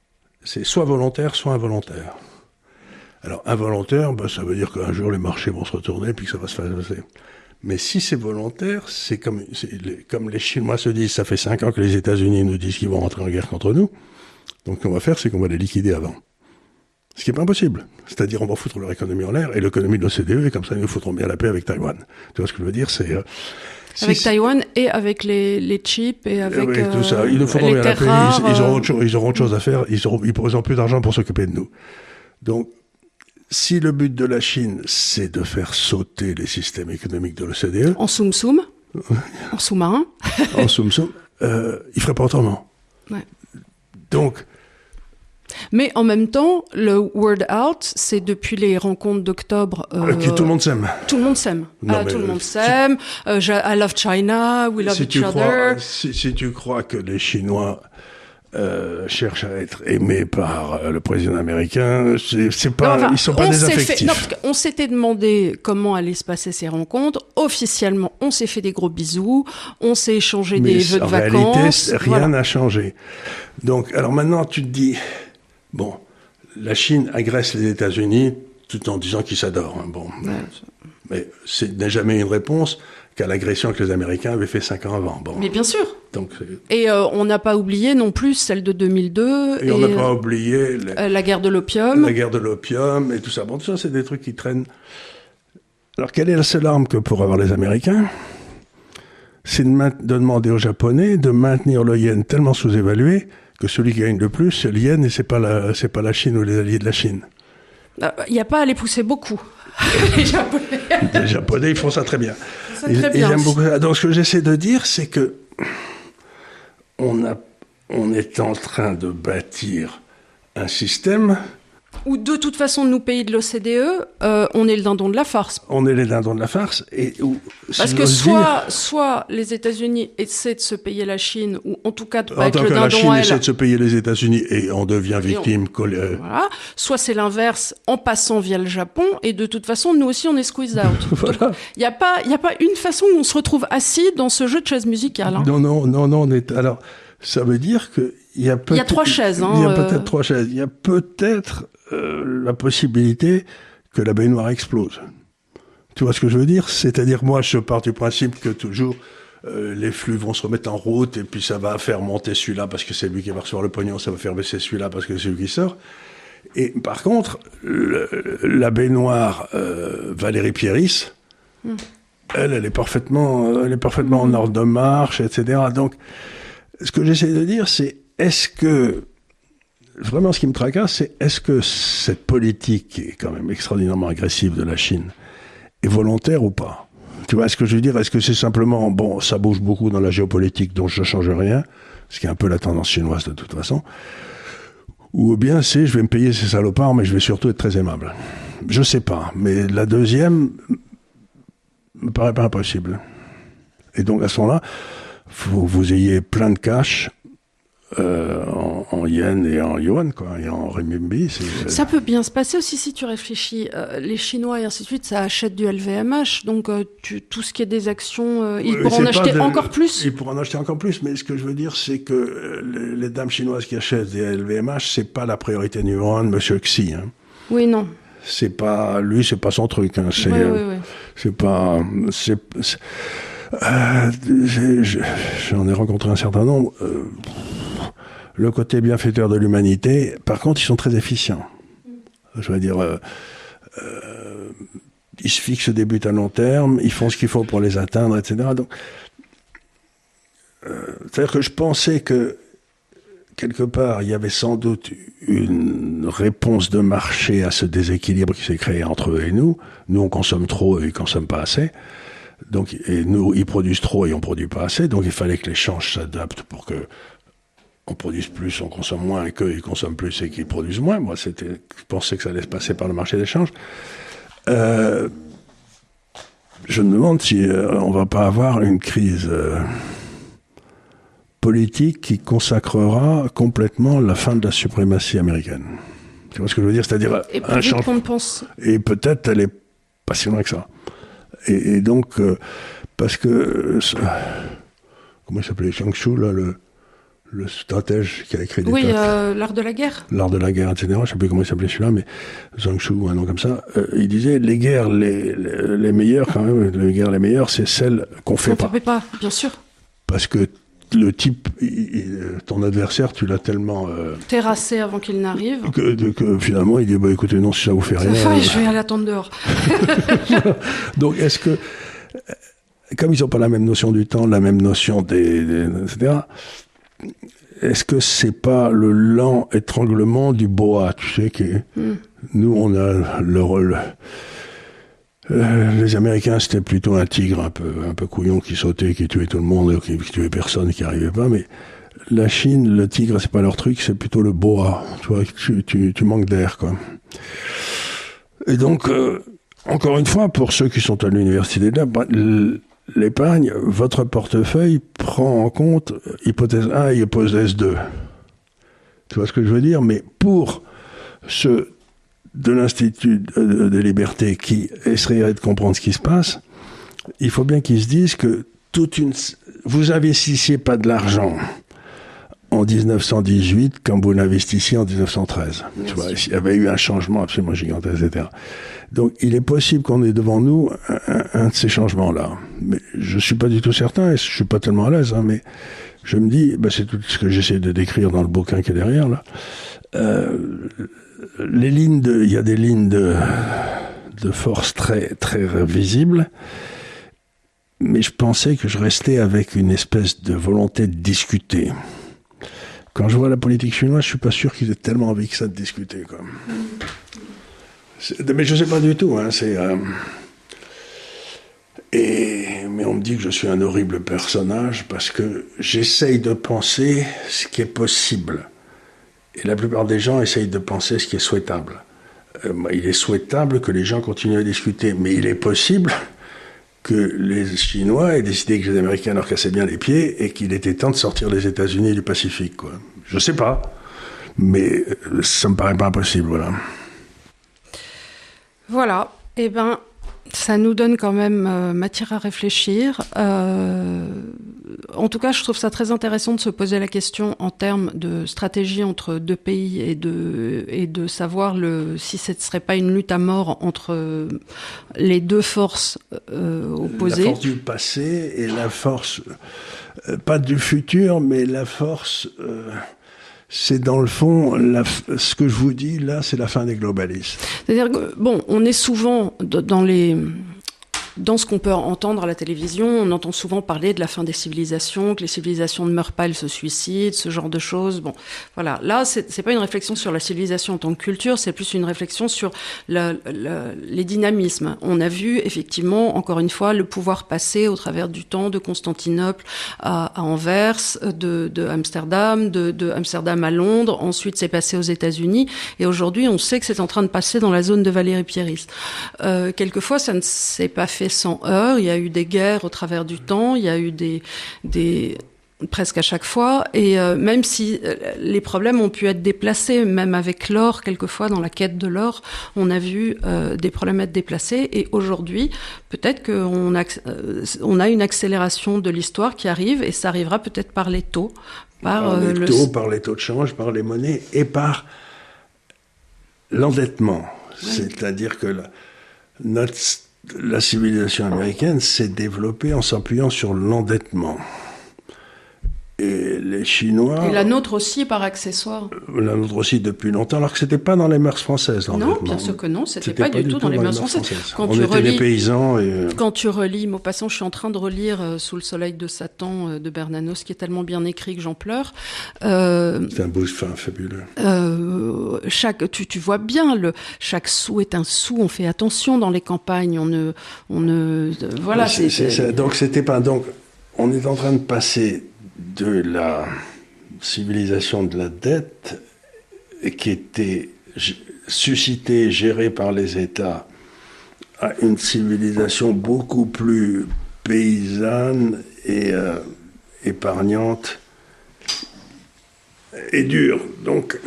Speaker 2: c'est soit volontaire, soit involontaire. Alors, involontaire, ben, ça veut dire qu'un jour, les marchés vont se retourner, puis que ça va se faire passer. Mais si c'est volontaire, c'est comme, c'est les, comme les Chinois se disent, ça fait cinq ans que les États-Unis nous disent qu'ils vont rentrer en guerre contre nous. Donc, ce qu'on va faire, c'est qu'on va les liquider avant. Ce qui n'est pas impossible. C'est-à-dire, on va foutre leur économie en l'air, et l'économie de l'O C D E, et comme ça, ils nous foutront bien la paix avec Taïwan. Tu vois ce que je veux dire? C'est, euh,
Speaker 1: avec
Speaker 2: si
Speaker 1: Taïwan et avec les, les chips et avec,
Speaker 2: avec tout ça. Ils nous
Speaker 1: euh,
Speaker 2: feront
Speaker 1: les
Speaker 2: bien la paix.
Speaker 1: terres
Speaker 2: Ils, ils, auront
Speaker 1: rares.
Speaker 2: autre chose, ils auront autre chose à faire. Ils auront, ils n'auront plus d'argent pour s'occuper de nous. Donc, si le but de la Chine, c'est de faire sauter les systèmes économiques de l'O C D E...
Speaker 1: En soum-soum, en sous-marin.
Speaker 2: en soum-soum, euh, il ne ferait pas autrement.
Speaker 1: Ouais.
Speaker 2: Donc...
Speaker 1: Mais en même temps, le word out, c'est depuis les rencontres d'octobre... Euh,
Speaker 2: okay, tout le monde s'aime.
Speaker 1: Tout le monde s'aime. Ah, tout le monde
Speaker 2: si,
Speaker 1: s'aime. Euh, I love China, we love
Speaker 2: si
Speaker 1: each
Speaker 2: crois,
Speaker 1: other.
Speaker 2: Si, si tu crois que les Chinois... Euh, cherchent à être aimés par euh, le président américain, c'est, c'est pas, non, enfin, ils sont pas désaffectifs.
Speaker 1: Fait, non, on s'était demandé comment allaient se passer ces rencontres. Officiellement, on s'est fait des gros bisous, on s'est échangé
Speaker 2: Mais
Speaker 1: des vœux de
Speaker 2: en
Speaker 1: vacances.
Speaker 2: Réalité, rien n'a voilà. changé. Donc, alors maintenant, tu te dis, bon, la Chine agresse les États-Unis tout en disant qu'ils s'adorent. Hein, bon, ouais. Mais ce n'est jamais une réponse qu'à l'agression que les Américains avaient fait cinq ans avant. Bon.
Speaker 1: Mais bien sûr.
Speaker 2: Donc,
Speaker 1: et euh, on n'a pas oublié non plus celle de deux mille deux.
Speaker 2: Et, et on n'a pas oublié... Les,
Speaker 1: euh, la guerre de l'opium.
Speaker 2: La guerre de l'opium et tout ça. Bon, tout ça, c'est des trucs qui traînent. Alors, quelle est la seule arme que pour avoir les Américains? C'est de, ma- de demander aux Japonais de maintenir le yen tellement sous-évalué que celui qui gagne le plus, c'est le yen et c'est pas la, c'est pas la Chine ou les alliés de la Chine.
Speaker 1: Il n'y a pas à les pousser beaucoup. Les Japonais.
Speaker 2: Les Japonais, ils font ça très bien.
Speaker 1: Ça très bien.
Speaker 2: Et j'aime beaucoup ça. Donc, ce que j'essaie de dire, c'est que on, a, on est en train de bâtir un système...
Speaker 1: Où de toute façon, nous, pays de l'O C D E, euh, on est le dindon de la farce.
Speaker 2: On est les dindons de la farce. Et où, si
Speaker 1: Parce que soit,
Speaker 2: dire,
Speaker 1: soit les États-Unis essaient de se payer la Chine, ou en tout cas de pas
Speaker 2: en
Speaker 1: être
Speaker 2: tant
Speaker 1: le
Speaker 2: que
Speaker 1: dindon
Speaker 2: la Chine
Speaker 1: à elle.
Speaker 2: essaie de se payer les États-Unis et on devient victime.
Speaker 1: On,
Speaker 2: collé...
Speaker 1: voilà. Soit c'est l'inverse, en passant via le Japon, et de toute façon, nous aussi, on est squeezed out.
Speaker 2: Voilà.
Speaker 1: Il n'y a pas, il y a pas une façon où on se retrouve assis dans ce jeu de chaises musicales. Hein.
Speaker 2: Non, non, non, non. On est... Alors, ça veut dire que il y a peut-être.
Speaker 1: Il y a trois chaises. Hein,
Speaker 2: il y a
Speaker 1: euh...
Speaker 2: peut-être trois chaises. Il y a peut-être euh, la possibilité que la baignoire explose. Tu vois ce que je veux dire? C'est-à-dire, moi, je pars du principe que toujours euh, les flux vont se remettre en route et puis ça va faire monter celui-là parce que c'est lui qui va recevoir le pognon, ça va faire baisser celui-là parce que c'est lui qui sort. Et par contre, le, la baignoire euh, Valérie Pieris, mm. elle, elle est parfaitement, elle est parfaitement mm. en ordre de marche, et cetera. Donc, ce que j'essaie de dire, c'est est-ce que vraiment ce qui me tracasse, c'est est-ce que cette politique qui est quand même extraordinairement agressive de la Chine est volontaire ou pas? Tu vois ce que je veux dire? Est-ce que c'est simplement, bon, ça bouge beaucoup dans la géopolitique, donc je ne change rien, ce qui est un peu la tendance chinoise de toute façon, ou bien c'est je vais me payer ces salopards, mais je vais surtout être très aimable. Je sais pas, mais la deuxième me paraît pas impossible. Et donc à ce moment-là, faut que vous ayez plein de cash euh, en, en yens et en yuan, quoi, et en renminbi. C'est...
Speaker 1: Ça peut bien se passer aussi si tu réfléchis. Euh, les Chinois et ainsi de suite, ça achète du L V M H, donc euh, tu, tout ce qui est des actions, euh, ils oui, pourront en acheter de, encore plus.
Speaker 2: Ils pourront en acheter encore plus, mais ce que je veux dire, c'est que euh, les, les dames chinoises qui achètent des L V M H, c'est pas la priorité numéro un de Monsieur Xi. Hein.
Speaker 1: Oui, non.
Speaker 2: C'est pas lui, c'est pas son truc. Hein. C'est,
Speaker 1: oui,
Speaker 2: euh,
Speaker 1: oui, oui.
Speaker 2: c'est pas. C'est, c'est, Euh, j'ai, j'ai, j'en ai rencontré un certain nombre. Euh, le côté bienfaiteur de l'humanité, par contre, ils sont très efficients. Je veux dire, euh, euh, ils se fixent des buts à long terme, ils font ce qu'il faut pour les atteindre, et cetera. Donc, euh, c'est-à-dire que je pensais que quelque part, il y avait sans doute une réponse de marché à ce déséquilibre qui s'est créé entre eux et nous. Nous, on consomme trop et ils consomment pas assez. Donc, et nous, ils produisent trop et on produit pas assez. Donc, il fallait que l'échange s'adapte pour que on produise plus, on consomme moins, et qu'eux, ils consomment plus et qu'ils produisent moins. Moi, c'était, je pensais que ça allait se passer par le marché d'échange. Euh, je me demande si euh, on va pas avoir une crise euh, politique qui consacrera complètement la fin de la suprématie américaine. Tu vois ce que je veux dire? C'est-à-dire
Speaker 1: et
Speaker 2: un changement.
Speaker 1: Pense...
Speaker 2: Et peut-être elle est pas si loin que ça. Et, et donc, euh, parce que... Euh, comment il s'appelait Changshu, là, le, le stratège qui a écrit des
Speaker 1: Oui,
Speaker 2: tas de-
Speaker 1: euh, l'art de la guerre.
Speaker 2: l'art de la guerre, et cetera. Je sais plus comment il s'appelait celui-là, mais Zhang Shu ou un nom comme ça. Euh, il disait les guerres les, les, les meilleures, quand même, les guerres les meilleures, c'est celles qu'on fait
Speaker 1: On
Speaker 2: pas.
Speaker 1: ne fait pas, bien sûr.
Speaker 2: Parce que le type, il- il- ton adversaire, tu l'as tellement euh,
Speaker 1: Terrassé avant qu'il n'arrive.
Speaker 2: que, de- que finalement, il dit bah écoutez, non, si ça vous fait rien.
Speaker 1: Enfin,
Speaker 2: euh,
Speaker 1: je vais aller attendre dehors.
Speaker 2: Donc, est-ce que, comme ils n'ont pas la même notion du temps, la même notion des, des et cetera. Est-ce que c'est pas le lent étranglement du boa, tu sais, qui est-
Speaker 1: Mm.
Speaker 2: nous on a le rôle. Euh, les Américains c'était plutôt un tigre un peu un peu couillon qui sautait, qui tuait tout le monde, qui, qui tuait personne, qui arrivait pas. Mais la Chine, le tigre c'est pas leur truc, c'est plutôt le boa. Tu vois, tu tu, tu manques d'air quoi. Et donc euh, encore une fois, pour ceux qui sont à l'université de là, bah, l- l'épargne, votre portefeuille prend en compte hypothèse un et hypothèse deux. Tu vois ce que je veux dire? Mais pour ceux de l'Institut de- des libertés qui essaieraient de comprendre ce qui se passe, il faut bien qu'ils se disent que toute une... vous investissiez pas de l'argent en dix-neuf cent dix-huit comme vous l'investissiez en dix-neuf cent treize. Tu vois, il y avait eu un changement absolument gigantesque, et cetera. Donc, il est possible qu'on ait devant nous un, un- un de ces changements-là. Mais je suis pas du tout certain, et je suis pas tellement à l'aise, hein, mais je me dis, bah, c'est tout ce que j'essaie de décrire dans le bouquin qui est derrière, là. Euh, les lignes de, il y a des lignes de, de force très, très visibles, mais je pensais que je restais avec une espèce de volonté de discuter. Quand je vois la politique chinoise, je suis pas sûr qu'ils aient tellement envie que ça de discuter, quoi. C'est- Mais je sais pas du tout, hein, c'est... euh, Et, mais on me dit que je suis un horrible personnage parce que j'essaye de penser ce qui est possible. Et la plupart des gens essayent de penser ce qui est souhaitable. Euh, il est souhaitable que les gens continuent à discuter, mais il est possible que les Chinois aient décidé que les Américains leur cassaient bien les pieds et qu'il était temps de sortir les États-Unis du Pacifique, quoi. Je sais pas, mais euh, ça me paraît pas impossible, voilà.
Speaker 1: Voilà. Eh ben, ça nous donne quand même euh, matière à réfléchir. Euh, en tout cas, je trouve ça très intéressant de se poser la question en termes de stratégie entre deux pays et de et de savoir le si ce ne serait pas une lutte à mort entre les deux forces euh, opposées.
Speaker 2: La force du passé et la force, euh, pas du futur, mais la force, euh, c'est dans le fond, la, ce que je vous dis là, c'est la fin des globalistes.
Speaker 1: C'est-à-dire que, bon, on est souvent dans les... Dans ce qu'on peut entendre à la télévision, on entend souvent parler de la fin des civilisations, que les civilisations ne meurent pas, elles se suicident, ce genre de choses. Bon, voilà. Là, c'est, c'est pas une réflexion sur la civilisation en tant que culture, c'est plus une réflexion sur la, la, les dynamismes. On a vu, effectivement, encore une fois, le pouvoir passer au travers du temps de Constantinople à, à Anvers, de, de Amsterdam, de, de Amsterdam à Londres. Ensuite, c'est passé aux États-Unis. Et aujourd'hui, on sait que c'est en train de passer dans la zone de Valéry Pieris. Euh, quelquefois, ça ne s'est pas fait sans heurts, il y a eu des guerres au travers du temps, il y a eu des, des presque à chaque fois, et euh, même si euh, les problèmes ont pu être déplacés, même avec l'or, quelquefois dans la quête de l'or, on a vu euh, des problèmes être déplacés, et aujourd'hui, peut-être qu'on a, euh, on a une accélération de l'histoire qui arrive, et ça arrivera peut-être par les taux, par,
Speaker 2: par
Speaker 1: euh,
Speaker 2: les
Speaker 1: le...
Speaker 2: taux, par les taux de change, par les monnaies, et par l'endettement. Oui. C'est-à-dire que la, notre La civilisation américaine s'est développée en s'appuyant sur l'endettement. Et les Chinois...
Speaker 1: Et la nôtre aussi, par accessoire.
Speaker 2: La nôtre aussi depuis longtemps, alors que c'était pas dans les mœurs françaises.
Speaker 1: Non, bien sûr que non, c'était, c'était pas, pas du tout dans, dans les mœurs françaises. françaises.
Speaker 2: Quand On tu était relis, des paysans et...
Speaker 1: Quand tu relis, au passant, je suis en train de relire euh, Sous le soleil de Satan euh, de Bernanos, qui est tellement bien écrit que j'en pleure.
Speaker 2: Euh, c'est un beau fin fabuleux.
Speaker 1: Euh, chaque, tu, tu vois bien, le, chaque sou est un sou, on fait attention dans les campagnes, on ne... On ne voilà,
Speaker 2: c'est, c'est, c'est, donc c'était pas... Donc, on est en train de passer de la civilisation de la dette qui était suscitée, gérée par les États, à une civilisation beaucoup plus paysanne et euh, épargnante et dure. Donc,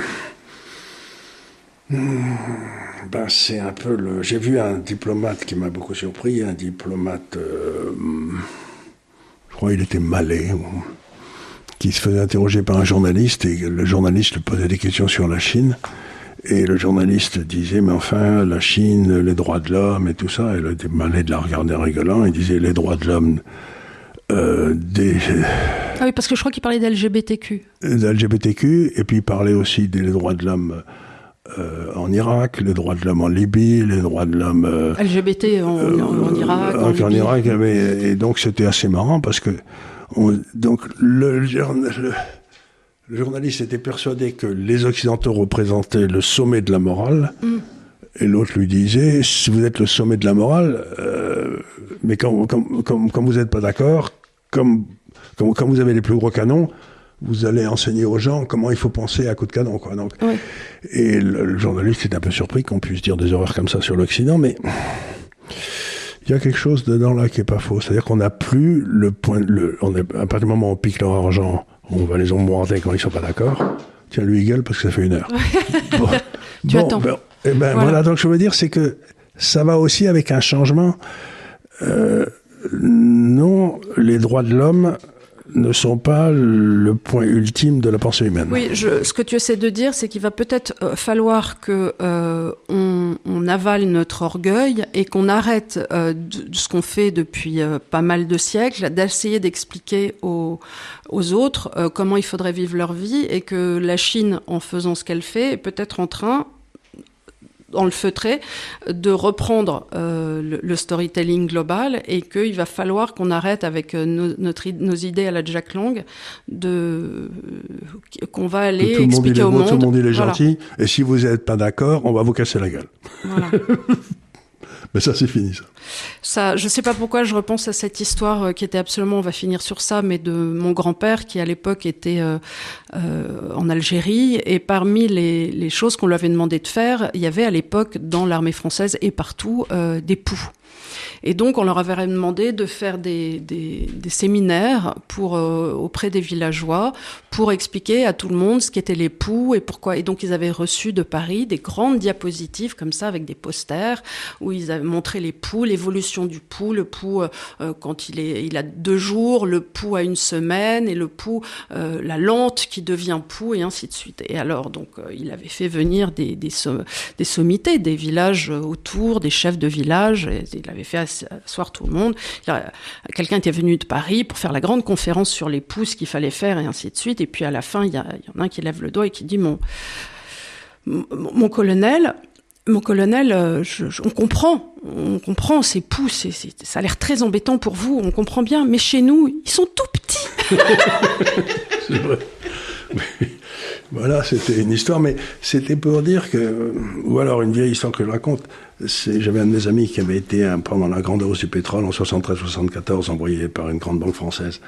Speaker 2: ben c'est un peu le... J'ai vu un diplomate qui m'a beaucoup surpris, un diplomate, euh, je crois qu'il était malais, qui se faisait interroger par un journaliste, et le journaliste lui posait des questions sur la Chine. Et le journaliste disait, mais enfin, la Chine, les droits de l'homme et tout ça, et le malais de la regarder en rigolant, il disait, les droits de l'homme euh, des...
Speaker 1: Ah oui, parce que je crois qu'il parlait d'L G B T Q.
Speaker 2: D'L G B T Q, et puis il parlait aussi des droits de l'homme euh, en Irak, les droits de l'homme en Libye, les droits de l'homme... Euh,
Speaker 1: L G B T en, euh, en, en Irak, en, en Libye. En Irak,
Speaker 2: et, et donc c'était assez marrant, parce que on, donc le... le Le journaliste était persuadé que les Occidentaux représentaient le sommet de la morale, mm. et l'autre lui disait, si vous êtes le sommet de la morale, euh, mais quand, quand, quand, quand vous n'êtes pas d'accord, comme, quand, quand vous avez les plus gros canons, vous allez enseigner aux gens comment il faut penser à coup de canon, quoi. Donc, oui. Et le, le journaliste est un peu surpris qu'on puisse dire des horreurs comme ça sur l'Occident, mais il y a quelque chose dedans là qui est pas faux. C'est-à-dire qu'on n'a plus le point, le, on est, à partir du moment où on pique leur argent, on va les emmerder quand ils sont pas d'accord. Tiens, lui, il gueule parce que ça fait une heure.
Speaker 1: Bon, tu bon, attends.
Speaker 2: Ben, eh ben, voilà. voilà, donc je veux dire, c'est que ça va aussi avec un changement. Euh, non, les droits de l'homme ne sont pas le point ultime de la pensée humaine.
Speaker 1: Oui, je, ce que tu essaies de dire, c'est qu'il va peut-être euh, falloir que euh, on, on avale notre orgueil et qu'on arrête euh, de, de ce qu'on fait depuis euh, pas mal de siècles, d'essayer d'expliquer aux, aux autres euh, comment il faudrait vivre leur vie, et que la Chine, en faisant ce qu'elle fait, est peut-être en train, dans le feutré, de reprendre euh, le, le storytelling global, et qu'il va falloir qu'on arrête avec euh, nos, notre, nos idées à la Jack Lang, de, euh, qu'on va aller
Speaker 2: tout
Speaker 1: expliquer au
Speaker 2: beau,
Speaker 1: monde.
Speaker 2: Tout le monde il est
Speaker 1: voilà.
Speaker 2: gentil, et si vous n'êtes pas d'accord, on va vous casser la gueule.
Speaker 1: Voilà.
Speaker 2: Mais ça, c'est fini, ça.
Speaker 1: Ça, je sais pas pourquoi je repense à cette histoire euh, qui était absolument, on va finir sur ça, mais de mon grand-père qui à l'époque était euh, euh, en Algérie, et parmi les, les choses qu'on lui avait demandé de faire, il y avait à l'époque dans l'armée française et partout euh, des poux. Et donc, on leur avait demandé de faire des, des, des séminaires pour, euh, auprès des villageois pour expliquer à tout le monde ce qu'étaient les poux et pourquoi. Et donc, ils avaient reçu de Paris des grandes diapositives comme ça, avec des posters, où ils avaient montré les poux, l'évolution du poux, le poux euh, quand il, est, il a deux jours, le poux à une semaine, et le poux, euh, la lente qui devient poux, et ainsi de suite. Et alors, donc, euh, il avait fait venir des, des, des sommités, des villages autour, des chefs de village, et il avait fait asseoir tout le monde. Quelqu'un était venu de Paris pour faire la grande conférence sur les poux, ce qu'il fallait faire, et ainsi de suite. Et puis à la fin, il y, a, il y en a un qui lève le doigt et qui dit mon, mon, mon colonel, mon colonel, je, je, on comprend, on comprend ces poux, c'est, c'est, ça a l'air très embêtant pour vous, on comprend bien, mais chez nous, ils sont tout petits.
Speaker 2: C'est vrai. Oui. Voilà, c'était une histoire, mais c'était pour dire que, ou alors une vieille histoire que je raconte, c'est, j'avais un de mes amis qui avait été, pendant la grande hausse du pétrole en soixante-treize soixante-quatorze, envoyé par une grande banque française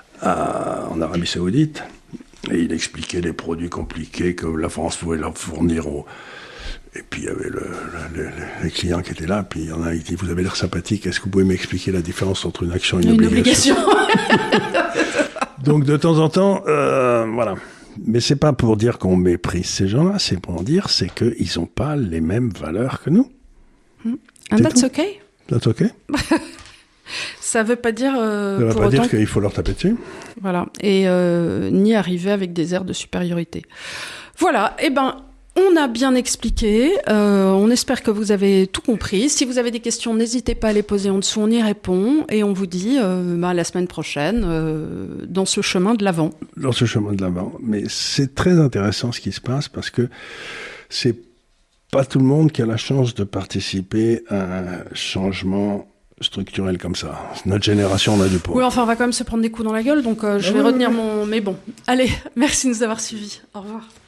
Speaker 2: à, en Arabie Saoudite, et il expliquait les produits compliqués que la France pouvait leur fournir au... Et puis il y avait le, le, le, les clients qui étaient là, puis il y en a, il dit, vous avez l'air sympathique, est-ce que vous pouvez m'expliquer la différence entre une action et une, une obligation, obligation. Donc de temps en temps, euh, voilà. Mais c'est pas pour dire qu'on méprise ces gens-là, c'est pour dire c'est qu'ils n'ont pas les mêmes valeurs que nous.
Speaker 1: Mm. And that's tout. Okay.
Speaker 2: That's okay.
Speaker 1: Ça veut pas dire. Euh,
Speaker 2: Ça veut
Speaker 1: pour
Speaker 2: pas dire
Speaker 1: autant...
Speaker 2: qu'il faut leur taper dessus.
Speaker 1: Voilà. Et euh, ni arriver avec des airs de supériorité. Voilà. Eh ben. On a bien expliqué, euh, on espère que vous avez tout compris. Si vous avez des questions, n'hésitez pas à les poser en dessous, on y répond. Et on vous dit euh, bah, la semaine prochaine, euh, dans ce chemin de l'avant.
Speaker 2: Dans ce chemin de l'avant. Mais c'est très intéressant ce qui se passe, parce que c'est pas tout le monde qui a la chance de participer à un changement structurel comme ça. Notre génération, on a du poids.
Speaker 1: Oui, enfin, on va quand même se prendre des coups dans la gueule, donc euh, je vais retenir mon... Mais bon, allez, merci de nous avoir suivis. Au revoir.